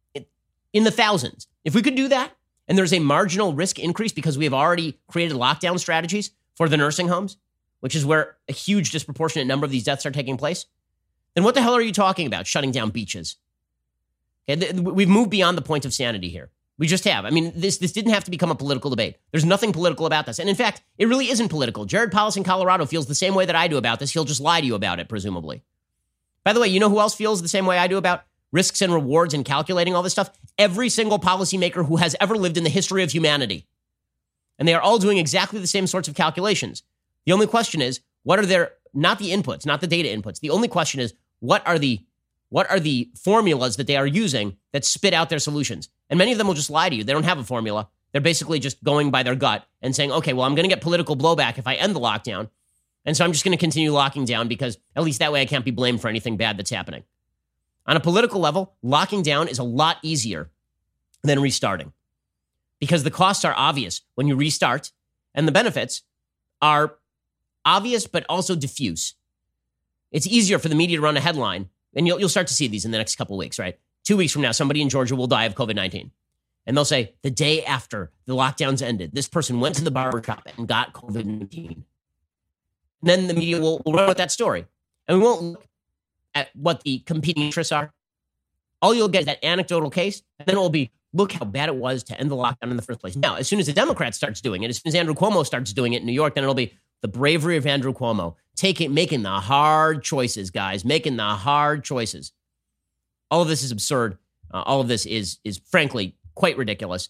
in the thousands. If we could do that, and there's a marginal risk increase because we have already created lockdown strategies for the nursing homes, which is where a huge disproportionate number of these deaths are taking place, then what the hell are you talking about shutting down beaches? Okay, th- we've moved beyond the point of sanity here. We just have. I mean, this this didn't have to become a political debate. There's nothing political about this. And in fact, it really isn't political. Jared Polis in Colorado feels the same way that I do about this. He'll just lie to you about it, presumably. By the way, you know who else feels the same way I do about risks and rewards and calculating all this stuff? Every single policymaker who has ever lived in the history of humanity. And they are all doing exactly the same sorts of calculations. The only question is, what are their, not the inputs, not the data inputs. The only question is, what are the What are the formulas that they are using that spit out their solutions? And many of them will just lie to you. They don't have a formula. They're basically just going by their gut and saying, okay, well, I'm going to get political blowback if I end the lockdown. And so I'm just going to continue locking down because at least that way I can't be blamed for anything bad that's happening. On a political level, locking down is a lot easier than restarting because the costs are obvious when you restart and the benefits are obvious but also diffuse. It's easier for the media to run a headline. And you'll, you'll start to see these in the next couple of weeks, right? Two weeks from now, somebody in Georgia will die of COVID nineteen. And they'll say, the day after the lockdowns ended, this person went to the barber shop and got COVID nineteen. And then the media will, will run with that story. And we won't look at what the competing interests are. All you'll get is that anecdotal case. And then it will be, look how bad it was to end the lockdown in the first place. Now, as soon as the Democrat starts doing it, as soon as Andrew Cuomo starts doing it in New York, then it'll be the bravery of Andrew Cuomo. Taking, making the hard choices, guys, making the hard choices. All of this is absurd. Uh, all of this is, is frankly quite ridiculous.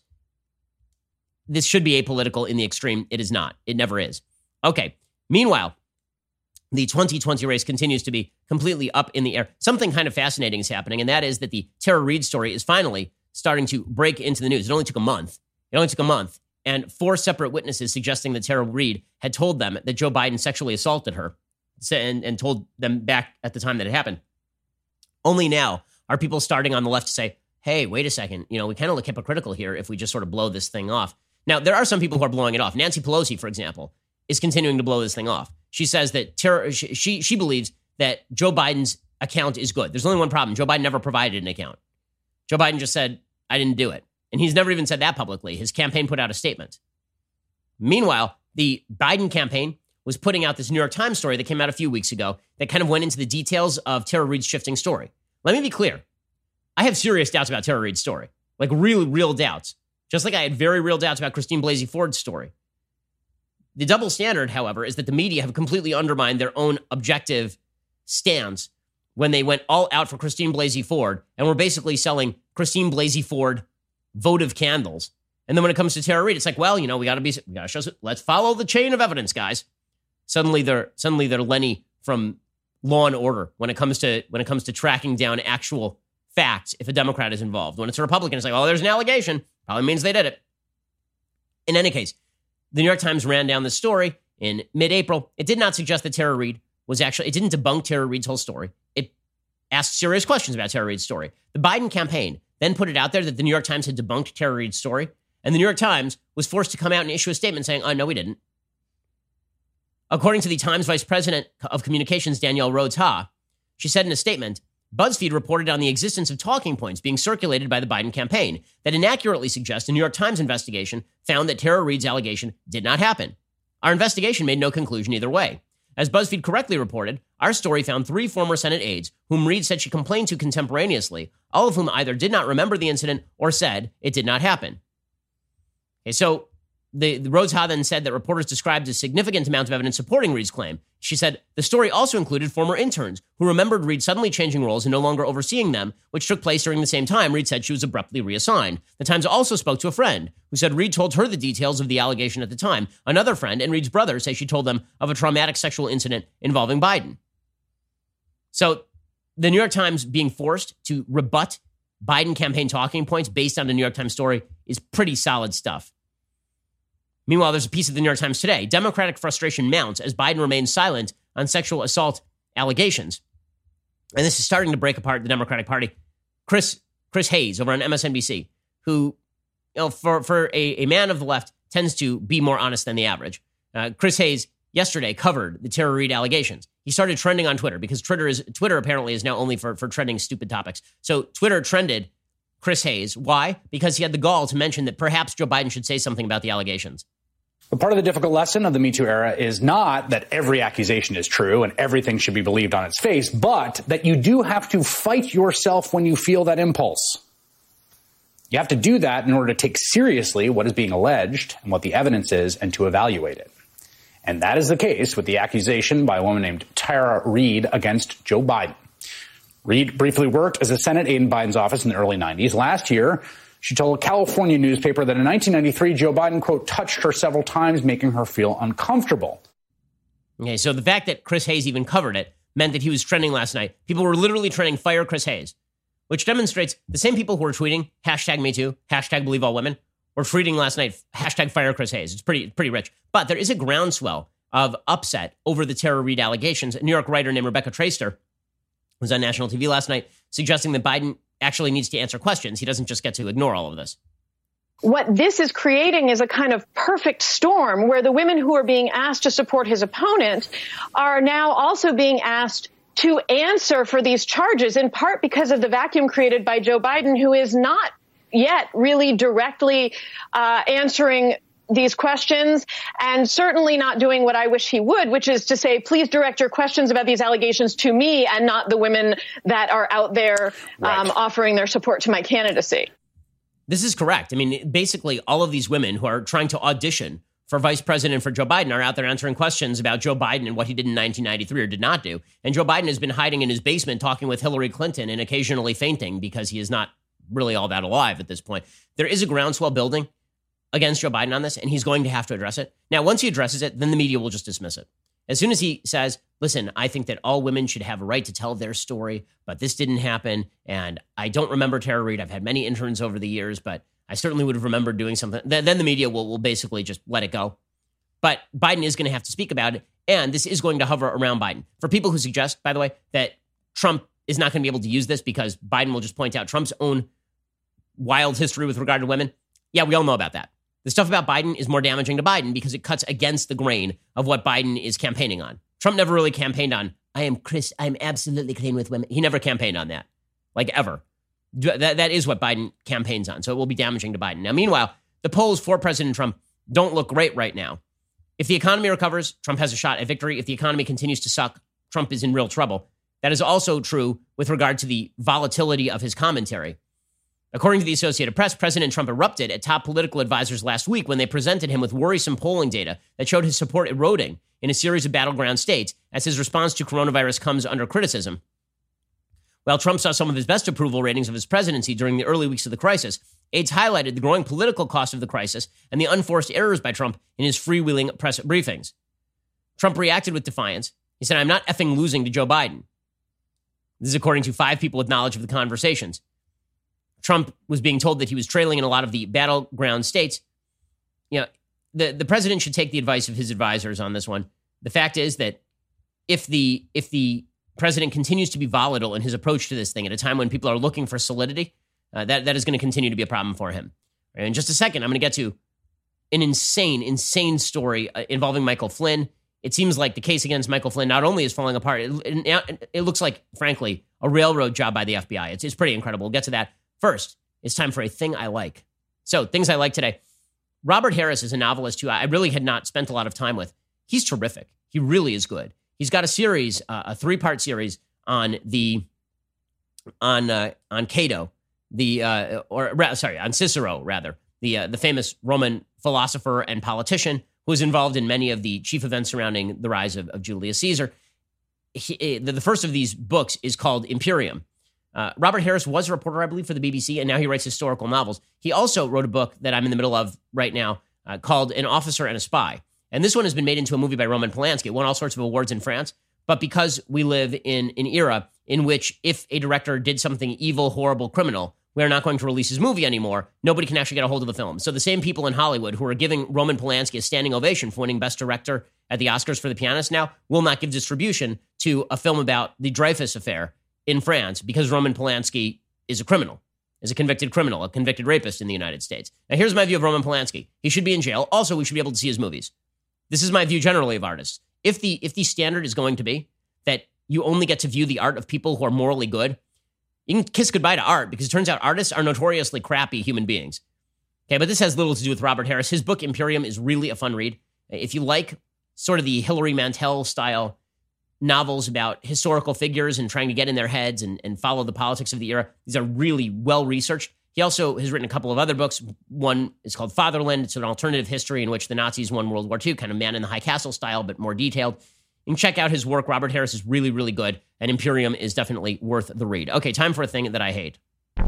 This should be apolitical in the extreme. It is not. It never is. Okay. Meanwhile, the twenty twenty race continues to be completely up in the air. Something kind of fascinating is happening, and that is that the Tara Reade story is finally starting to break into the news. It only took a month. It only took a month. And four separate witnesses suggesting that Tara Reade had told them that Joe Biden sexually assaulted her and, and told them back at the time that it happened. Only now are people starting on the left to say, hey, wait a second, you know, we kind of look hypocritical here if we just sort of blow this thing off. Now, there are some people who are blowing it off. Nancy Pelosi, for example, is continuing to blow this thing off. She says that Tara, she, she, she believes that Joe Biden's account is good. There's only one problem. Joe Biden never provided an account. Joe Biden just said, I didn't do it. And he's never even said that publicly. His campaign put out a statement. Meanwhile, the Biden campaign was putting out this New York Times story that came out a few weeks ago that kind of went into the details of Tara Reade's shifting story. Let me be clear. I have serious doubts about Tara Reade's story, like real, real doubts, just like I had very real doubts about Christine Blasey Ford's story. The double standard, however, is that the media have completely undermined their own objective stance when they went all out for Christine Blasey Ford and were basically selling Christine Blasey Ford votive candles. And then when it comes to Tara Reade, it's like, well, you know, we got to be, we got to show, let's follow the chain of evidence, guys. Suddenly they're, suddenly they're Lenny from law and order when it comes to when it comes to tracking down actual facts if a Democrat is involved. When it's a Republican, it's like, oh, there's an allegation. Probably means they did it. In any case, the New York Times ran down this story in mid-April. It did not suggest that Tara Reade was actually, it didn't debunk Tara Reade's whole story. It asked serious questions about Tara Reade's story. The Biden campaign then put it out there that the New York Times had debunked Tara Reade's story, and the New York Times was forced to come out and issue a statement saying, oh, no, we didn't. According to the Times Vice President of Communications, Danielle Rhodes-Ha, she said in a statement, BuzzFeed reported on the existence of talking points being circulated by the Biden campaign that inaccurately suggest a New York Times investigation found that Tara Reade's allegation did not happen. Our investigation made no conclusion either way. As BuzzFeed correctly reported, our story found three former Senate aides whom Reade said she complained to contemporaneously, all of whom either did not remember the incident or said it did not happen. Okay, so the, the Rhodes-Ha then said that reporters described a significant amount of evidence supporting Reade's claim. She said the story also included former interns who remembered Reade suddenly changing roles and no longer overseeing them, which took place during the same time Reade said she was abruptly reassigned. The Times also spoke to a friend who said Reade told her the details of the allegation at the time. Another friend and Reade's brother say she told them of a traumatic sexual incident involving Biden. So the New York Times being forced to rebut Biden campaign talking points based on the New York Times story is pretty solid stuff. Meanwhile, there's a piece of the New York Times today. Democratic frustration mounts as Biden remains silent on sexual assault allegations. And this is starting to break apart the Democratic Party. Chris Chris Hayes over on M S N B C, who, you know, for, for a, a man of the left, tends to be more honest than the average. Uh, Chris Hayes yesterday covered the Tara Reade allegations. He started trending on Twitter because Twitter is Twitter apparently is now only for, for trending stupid topics. So Twitter trended Chris Hayes. Why? Because he had the gall to mention that perhaps Joe Biden should say something about the allegations. But part of the difficult lesson of the Me Too era is not that every accusation is true and everything should be believed on its face, but that you do have to fight yourself when you feel that impulse. You have to do that in order to take seriously what is being alleged and what the evidence is and to evaluate it. And that is the case with the accusation by a woman named Tara Reade against Joe Biden. Reade briefly worked as a Senate aide in Biden's office in the early nineties. Last year, she told a California newspaper that in nineteen ninety-three, Joe Biden, quote, touched her several times, making her feel uncomfortable. Okay, so the fact that Chris Hayes even covered it meant that he was trending last night. People were literally trending fire Chris Hayes, which demonstrates the same people who were tweeting hashtag Me Too, hashtag Believe All Women, were tweeting last night hashtag fire Chris Hayes. It's pretty, pretty rich. But there is a groundswell of upset over the Tara Reade allegations. A New York writer named Rebecca Traister was on national T V last night suggesting that Biden actually needs to answer questions. He doesn't just get to ignore all of this. What this is creating is a kind of perfect storm where the women who are being asked to support his opponent are now also being asked to answer for these charges, in part because of the vacuum created by Joe Biden, who is not yet really directly uh, answering these questions and certainly not doing what I wish he would, which is to say, please direct your questions about these allegations to me and not the women that are out there right. um, offering their support to my candidacy. This is correct. I mean, basically, all of these women who are trying to audition for vice president for Joe Biden are out there answering questions about Joe Biden and what he did in nineteen ninety-three or did not do. And Joe Biden has been hiding in his basement talking with Hillary Clinton and occasionally fainting because he is not really all that alive at this point. There is a groundswell building against Joe Biden on this, and he's going to have to address it. Now, once he addresses it, then the media will just dismiss it. As soon as he says, listen, I think that all women should have a right to tell their story, but this didn't happen, and I don't remember Tara Reade. I've had many interns over the years, but I certainly would have remembered doing something. Then the media will, will basically just let it go. But Biden is going to have to speak about it, and this is going to hover around Biden. For people who suggest, by the way, that Trump is not going to be able to use this because Biden will just point out Trump's own wild history with regard to women, yeah, we all know about that. The stuff about Biden is more damaging to Biden because it cuts against the grain of what Biden is campaigning on. Trump never really campaigned on, I am Chris, I'm absolutely clean with women. He never campaigned on that, like ever. That, that is what Biden campaigns on, so it will be damaging to Biden. Now, meanwhile, the polls for President Trump don't look great right now. If the economy recovers, Trump has a shot at victory. If the economy continues to suck, Trump is in real trouble. That is also true with regard to the volatility of his commentary. According to the Associated Press, President Trump erupted at top political advisors last week when they presented him with worrisome polling data that showed his support eroding in a series of battleground states as his response to coronavirus comes under criticism. While Trump saw some of his best approval ratings of his presidency during the early weeks of the crisis, aides highlighted the growing political cost of the crisis and the unforced errors by Trump in his freewheeling press briefings. Trump reacted with defiance He said, I'm not effing losing to Joe Biden. This is according to five people with knowledge of the conversations. Trump was being told that he was trailing in a lot of the battleground states. You know, the, the president should take the advice of his advisors on this one. The fact is that if the if the president continues to be volatile in his approach to this thing at a time when people are looking for solidity, uh, that, that is going to continue to be a problem for him. In just a second, I'm going to get to an insane, insane story uh, involving Michael Flynn. It seems like the case against Michael Flynn not only is falling apart, it, it, it looks like, frankly, a railroad job by the F B I. It's, it's pretty incredible. We'll get to that. First, it's time for a thing I like. So, things I like today. Robert Harris is a novelist who I really had not spent a lot of time with. He's terrific. He really is good. He's got a series, uh, a three-part series on the on uh, on Cato, the uh, or ra- sorry, on Cicero rather, the uh, the famous Roman philosopher and politician who was involved in many of the chief events surrounding the rise of, of Julius Caesar. He, the, the first of these books is called Imperium. Uh, Robert Harris was a reporter, I believe, for the B B C, and now he writes historical novels. He also wrote a book that I'm in the middle of right now uh, called An Officer and a Spy. And this one has been made into a movie by Roman Polanski. It won all sorts of awards in France. But because we live in an era in which if a director did something evil, horrible, criminal, we're not going to release his movie anymore, nobody can actually get a hold of the film. So the same people in Hollywood who are giving Roman Polanski a standing ovation for winning Best Director at the Oscars for The Pianist now will not give distribution to a film about the Dreyfus affair in France because Roman Polanski is a criminal, is a convicted criminal, a convicted rapist in the United States. Now, here's my view of Roman Polanski. He should be in jail. Also, we should be able to see his movies. This is my view generally of artists. If the if the standard is going to be that you only get to view the art of people who are morally good, you can kiss goodbye to art because it turns out artists are notoriously crappy human beings. Okay, but this has little to do with Robert Harris. His book, Imperium, is really a fun read. If you like sort of the Hilary Mantel style novels about historical figures and trying to get in their heads and, and follow the politics of the era, these are really well-researched. He also has written a couple of other books. One is called Fatherland. It's an alternative history in which the Nazis won World War Two, kind of Man in the High Castle style, but more detailed. You can check out his work. Robert Harris is really, really good, and Imperium is definitely worth the read. Okay, time for a thing that I hate.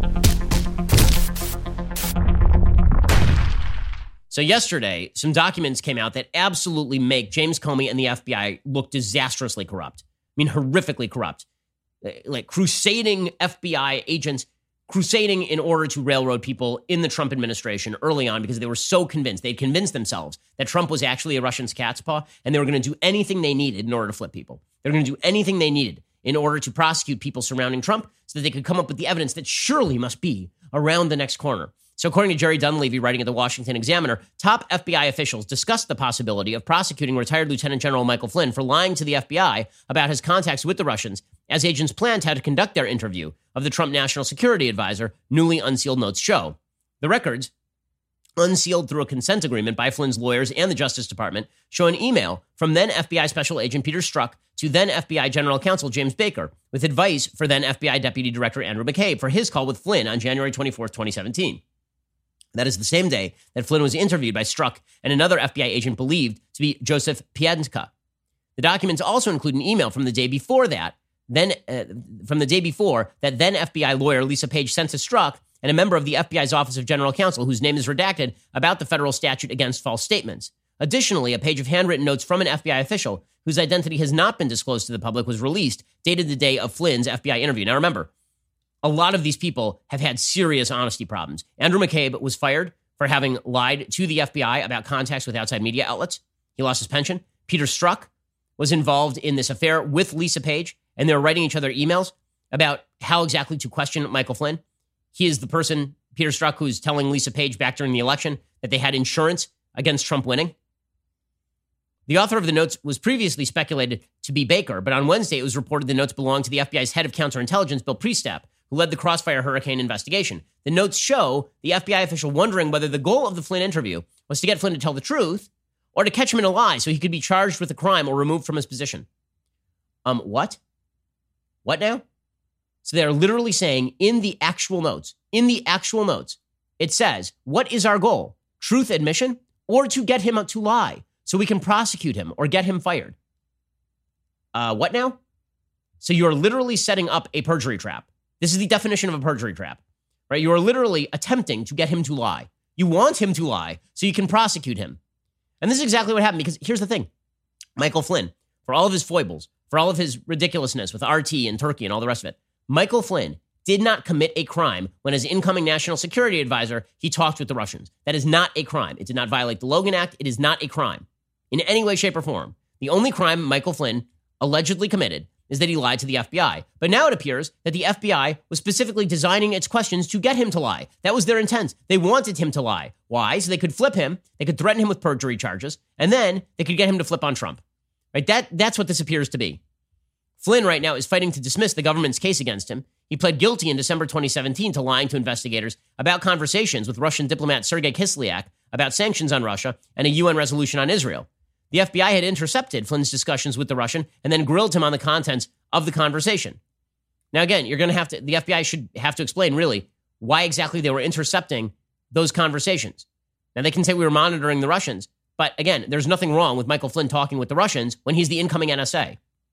So yesterday, some documents came out that absolutely make James Comey and the F B I look disastrously corrupt. I mean, horrifically corrupt. Like crusading F B I agents, crusading in order to railroad people in the Trump administration early on because they were so convinced, they'd convinced themselves that Trump was actually a Russian's cat's paw and they were going to do anything they needed in order to flip people. They were going to do anything they needed in order to prosecute people surrounding Trump so that they could come up with the evidence that surely must be around the next corner. So according to Jerry Dunleavy, writing at the Washington Examiner, top F B I officials discussed the possibility of prosecuting retired Lieutenant General Michael Flynn for lying to the F B I about his contacts with the Russians as agents planned how to conduct their interview of the Trump National Security Advisor, newly unsealed notes show. The records, unsealed through a consent agreement by Flynn's lawyers and the Justice Department, show an email from then F B I Special Agent Peter Strzok to then F B I General Counsel James Baker with advice for then F B I Deputy Director Andrew McCabe for his call with Flynn on January twenty-fourth, twenty seventeen. That is the same day that Flynn was interviewed by Strzok and another F B I agent believed to be Joseph Pientka. The documents also include an email from the day before that, then uh, from the day before that then F B I lawyer Lisa Page sent to Strzok and a member of the F B I's Office of General Counsel, whose name is redacted, about the federal statute against false statements. Additionally, a page of handwritten notes from an F B I official whose identity has not been disclosed to the public was released, dated the day of Flynn's F B I interview. Now remember, a lot of these people have had serious honesty problems. Andrew McCabe was fired for having lied to the F B I about contacts with outside media outlets. He lost his pension. Peter Strzok was involved in this affair with Lisa Page, and they were writing each other emails about how exactly to question Michael Flynn. He is the person, Peter Strzok, who's telling Lisa Page back during the election that they had insurance against Trump winning. The author of the notes was previously speculated to be Baker, but on Wednesday it was reported the notes belonged to the F B I's head of counterintelligence, Bill Priestap, who led the Crossfire Hurricane investigation. The notes show the F B I official wondering whether the goal of the Flynn interview was to get Flynn to tell the truth or to catch him in a lie so he could be charged with a crime or removed from his position. Um, what? What now? So they're literally saying in the actual notes, in the actual notes, it says, what is our goal? Truth admission or to get him to lie so we can prosecute him or get him fired? Uh, what now? So you're literally setting up a perjury trap. This is the definition of a perjury trap, right? You are literally attempting to get him to lie. You want him to lie so you can prosecute him. And this is exactly what happened because here's the thing. Michael Flynn, for all of his foibles, for all of his ridiculousness with R T and Turkey and all the rest of it, Michael Flynn did not commit a crime when, as incoming national security advisor, he talked with the Russians. That is not a crime. It did not violate the Logan Act. It is not a crime in any way, shape, or form. The only crime Michael Flynn allegedly committed is that he lied to the F B I. But now it appears that the F B I was specifically designing its questions to get him to lie. That was their intent. They wanted him to lie. Why? So they could flip him, they could threaten him with perjury charges, and then they could get him to flip on Trump. Right? That, that's what this appears to be. Flynn right now is fighting to dismiss the government's case against him. He pled guilty in December twenty seventeen to lying to investigators about conversations with Russian diplomat Sergei Kislyak about sanctions on Russia and a U N resolution on Israel. The F B I had intercepted Flynn's discussions with the Russian and then grilled him on the contents of the conversation. Now, again, you're going to have to, the F B I should have to explain really why exactly they were intercepting those conversations. Now, they can say we were monitoring the Russians, but again, there's nothing wrong with Michael Flynn talking with the Russians when he's the incoming N S A.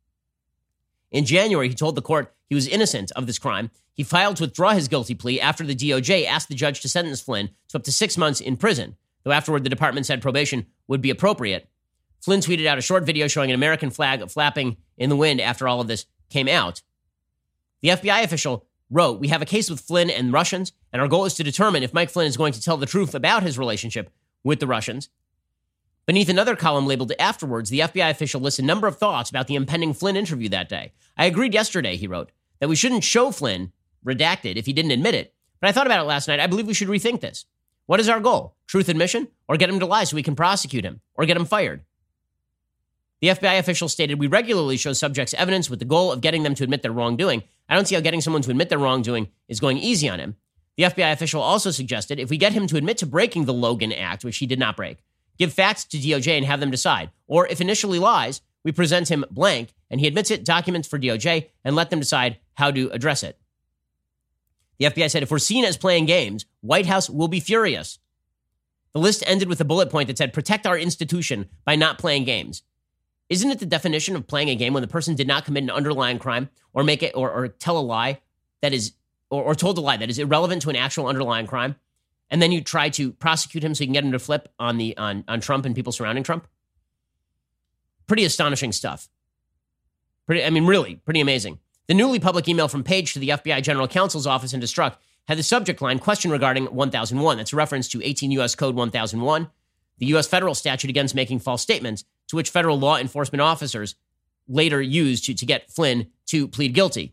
In January, he told the court he was innocent of this crime. He filed to withdraw his guilty plea after the D O J asked the judge to sentence Flynn to up to six months in prison, though afterward the department said probation would be appropriate. Flynn tweeted out a short video showing an American flag flapping in the wind after all of this came out. The F B I official wrote, "We have a case with Flynn and Russians, and our goal is to determine if Mike Flynn is going to tell the truth about his relationship with the Russians." Beneath another column labeled afterwards, the F B I official lists a number of thoughts about the impending Flynn interview that day. "I agreed yesterday," he wrote, "that we shouldn't show Flynn redacted if he didn't admit it. But I thought about it last night. I believe we should rethink this. What is our goal? Truth admission? Or get him to lie so we can prosecute him? Or get him fired?" The F B I official stated, "We regularly show subjects evidence with the goal of getting them to admit their wrongdoing. I don't see how getting someone to admit their wrongdoing is going easy on him." The F B I official also suggested if we get him to admit to breaking the Logan Act, which he did not break, give facts to D O J and have them decide. Or if initially lies, we present him blank and he admits it, documents for D O J, and let them decide how to address it. The F B I said, "If we're seen as playing games, White House will be furious." The list ended with a bullet point that said, "Protect our institution by not playing games." Isn't it the definition of playing a game when the person did not commit an underlying crime or make it or, or tell a lie that is, or, or told a lie that is irrelevant to an actual underlying crime? And then you try to prosecute him so you can get him to flip on the on, on Trump and people surrounding Trump? Pretty astonishing stuff. Pretty, I mean, really, pretty amazing. The newly public email from Page to the F B I General Counsel's office in Destruct had the subject line, "Question regarding one thousand one." That's a reference to eighteen U S Code one thousand one, the U S federal statute against making false statements, to which federal law enforcement officers later used to, to get Flynn to plead guilty.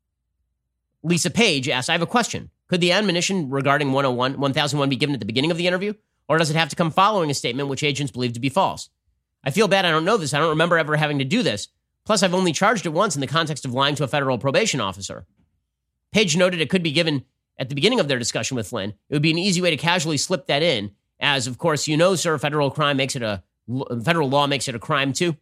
Lisa Page asked, "I have a question. Could the admonition regarding one oh one, one thousand one be given at the beginning of the interview? Or does it have to come following a statement which agents believe to be false? I feel bad I don't know this. I don't remember ever having to do this. Plus, I've only charged it once in the context of lying to a federal probation officer." Page noted it could be given at the beginning of their discussion with Flynn. It would be an easy way to casually slip that in, as, of course, you know, sir, federal crime makes it a federal law makes it a crime too.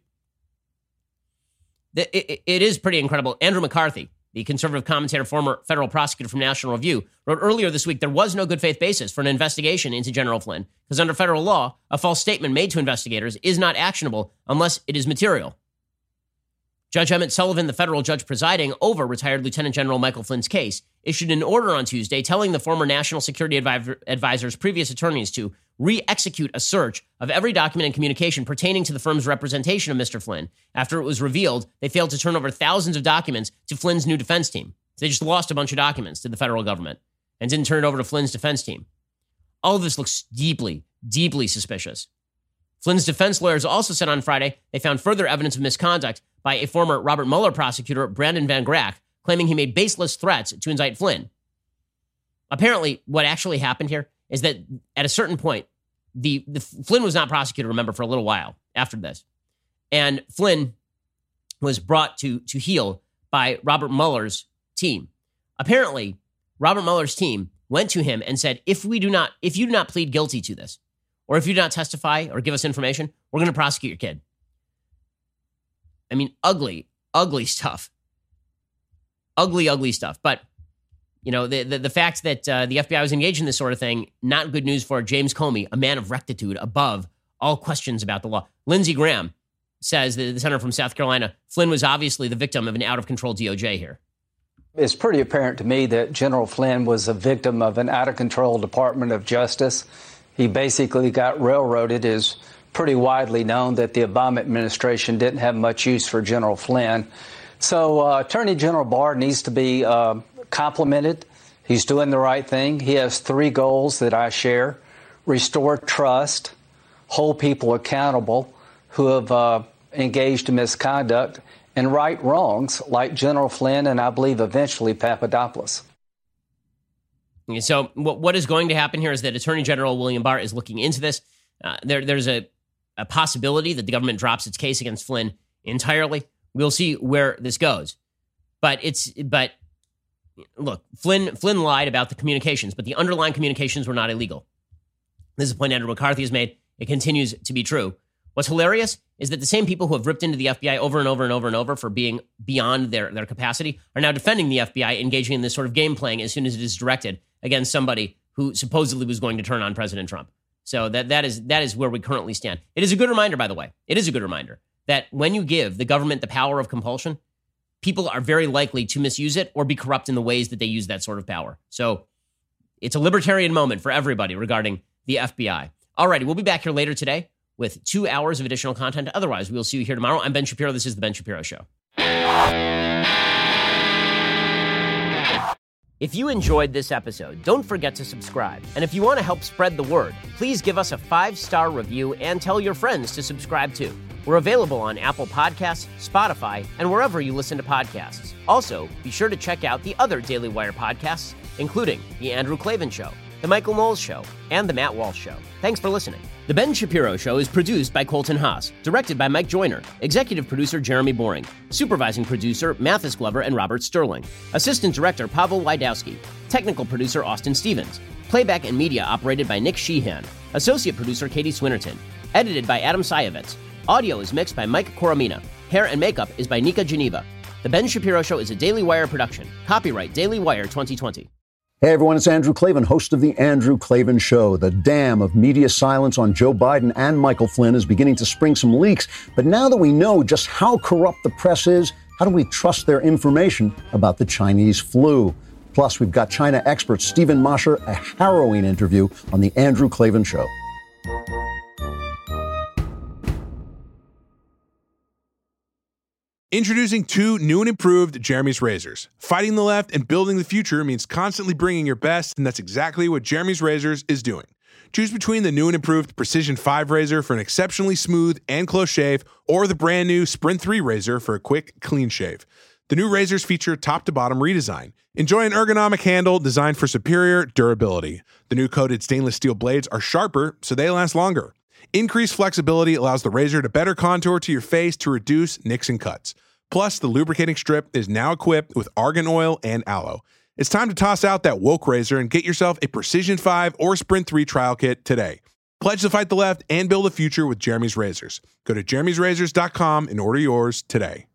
It, it, it is pretty incredible. Andrew McCarthy, the conservative commentator, former federal prosecutor from National Review, wrote earlier this week there was no good faith basis for an investigation into General Flynn because under federal law, a false statement made to investigators is not actionable unless it is material. Judge Emmett Sullivan, the federal judge presiding over retired Lieutenant General Michael Flynn's case, issued an order on Tuesday telling the former National Security Advisor, Advisor's previous attorneys to re-execute a search of every document and communication pertaining to the firm's representation of Mister Flynn after it was revealed they failed to turn over thousands of documents to Flynn's new defense team. They just lost a bunch of documents to the federal government and didn't turn it over to Flynn's defense team. All of this looks deeply, deeply suspicious. Flynn's defense lawyers also said on Friday they found further evidence of misconduct by a former Robert Mueller prosecutor, Brandon Van Grack, claiming he made baseless threats to indict Flynn. Apparently, what actually happened here is that at a certain point, the, the Flynn was not prosecuted, remember, for a little while after this. And Flynn was brought to, to heel by Robert Mueller's team. Apparently, Robert Mueller's team went to him and said, if we do not, if you do not plead guilty to this, or if you do not testify or give us information, we're going to prosecute your kid. I mean, ugly, ugly stuff. Ugly, ugly stuff. But, you know, the the, the fact that uh, the F B I was engaged in this sort of thing, not good news for James Comey, a man of rectitude above all questions about the law. Lindsey Graham says, the, the senator from South Carolina, Flynn was obviously the victim of an out-of-control D O J here. It's pretty apparent to me that General Flynn was a victim of an out-of-control Department of Justice. He basically got railroaded. His pretty widely known that the Obama administration didn't have much use for General Flynn. So uh, Attorney General Barr needs to be uh, complimented. He's doing the right thing. He has three goals that I share: restore trust, hold people accountable who have uh, engaged in misconduct, and right wrongs like General Flynn and I believe eventually Papadopoulos. So what is going to happen here is that Attorney General William Barr is looking into this. Uh, there, there's a, a possibility that the government drops its case against Flynn entirely. We'll see where this goes. But it's but look, Flynn Flynn lied about the communications, but the underlying communications were not illegal. This is a point Andrew McCarthy has made. It continues to be true. What's hilarious is that the same people who have ripped into the F B I over and over and over and over for being beyond their, their capacity are now defending the F B I, engaging in this sort of game playing as soon as it is directed against somebody who supposedly was going to turn on President Trump. So that that is that is where we currently stand. It is a good reminder, by the way. It is a good reminder that when you give the government the power of compulsion, people are very likely to misuse it or be corrupt in the ways that they use that sort of power. So it's a libertarian moment for everybody regarding the F B I. All righty, we'll be back here later today with two hours of additional content. Otherwise, we'll see you here tomorrow. I'm Ben Shapiro. This is The Ben Shapiro Show. If you enjoyed this episode, don't forget to subscribe. And if you want to help spread the word, please give us a five-star review and tell your friends to subscribe too. We're available on Apple Podcasts, Spotify, and wherever you listen to podcasts. Also, be sure to check out the other Daily Wire podcasts, including The Andrew Klavan Show, The Michael Knowles Show, and The Matt Walsh Show. Thanks for listening. The Ben Shapiro Show is produced by Colton Haas, directed by Mike Joyner, executive producer Jeremy Boring, supervising producer Mathis Glover and Robert Sterling, assistant director Pavel Wydowski, technical producer Austin Stevens, playback and media operated by Nick Sheehan, associate producer Katie Swinnerton, edited by Adam Sayevitz. Audio is mixed by Mike Coromina. Hair and makeup is by Nika Geneva. The Ben Shapiro Show is a Daily Wire production. Copyright Daily Wire twenty twenty. Hey everyone, it's Andrew Klavan, host of The Andrew Klavan Show. The dam of media silence on Joe Biden and Michael Flynn is beginning to spring some leaks. But now that we know just how corrupt the press is, how do we trust their information about the Chinese flu? Plus, we've got China expert Stephen Mosher, a harrowing interview on The Andrew Klavan Show. Introducing two new and improved Jeremy's Razors. Fighting the left and building the future means constantly bringing your best, and that's exactly what Jeremy's Razors is doing. Choose between the new and improved Precision five razor for an exceptionally smooth and close shave, or the brand new Sprint three razor for a quick, clean shave. The new razors feature top-to-bottom redesign. Enjoy an ergonomic handle designed for superior durability. The new coated stainless steel blades are sharper, so they last longer. Increased flexibility allows the razor to better contour to your face to reduce nicks and cuts. Plus, the lubricating strip is now equipped with argan oil and aloe. It's time to toss out that woke razor and get yourself a Precision five or Sprint three trial kit today. Pledge to fight the left and build a future with Jeremy's Razors. Go to jeremy's razors dot com and order yours today.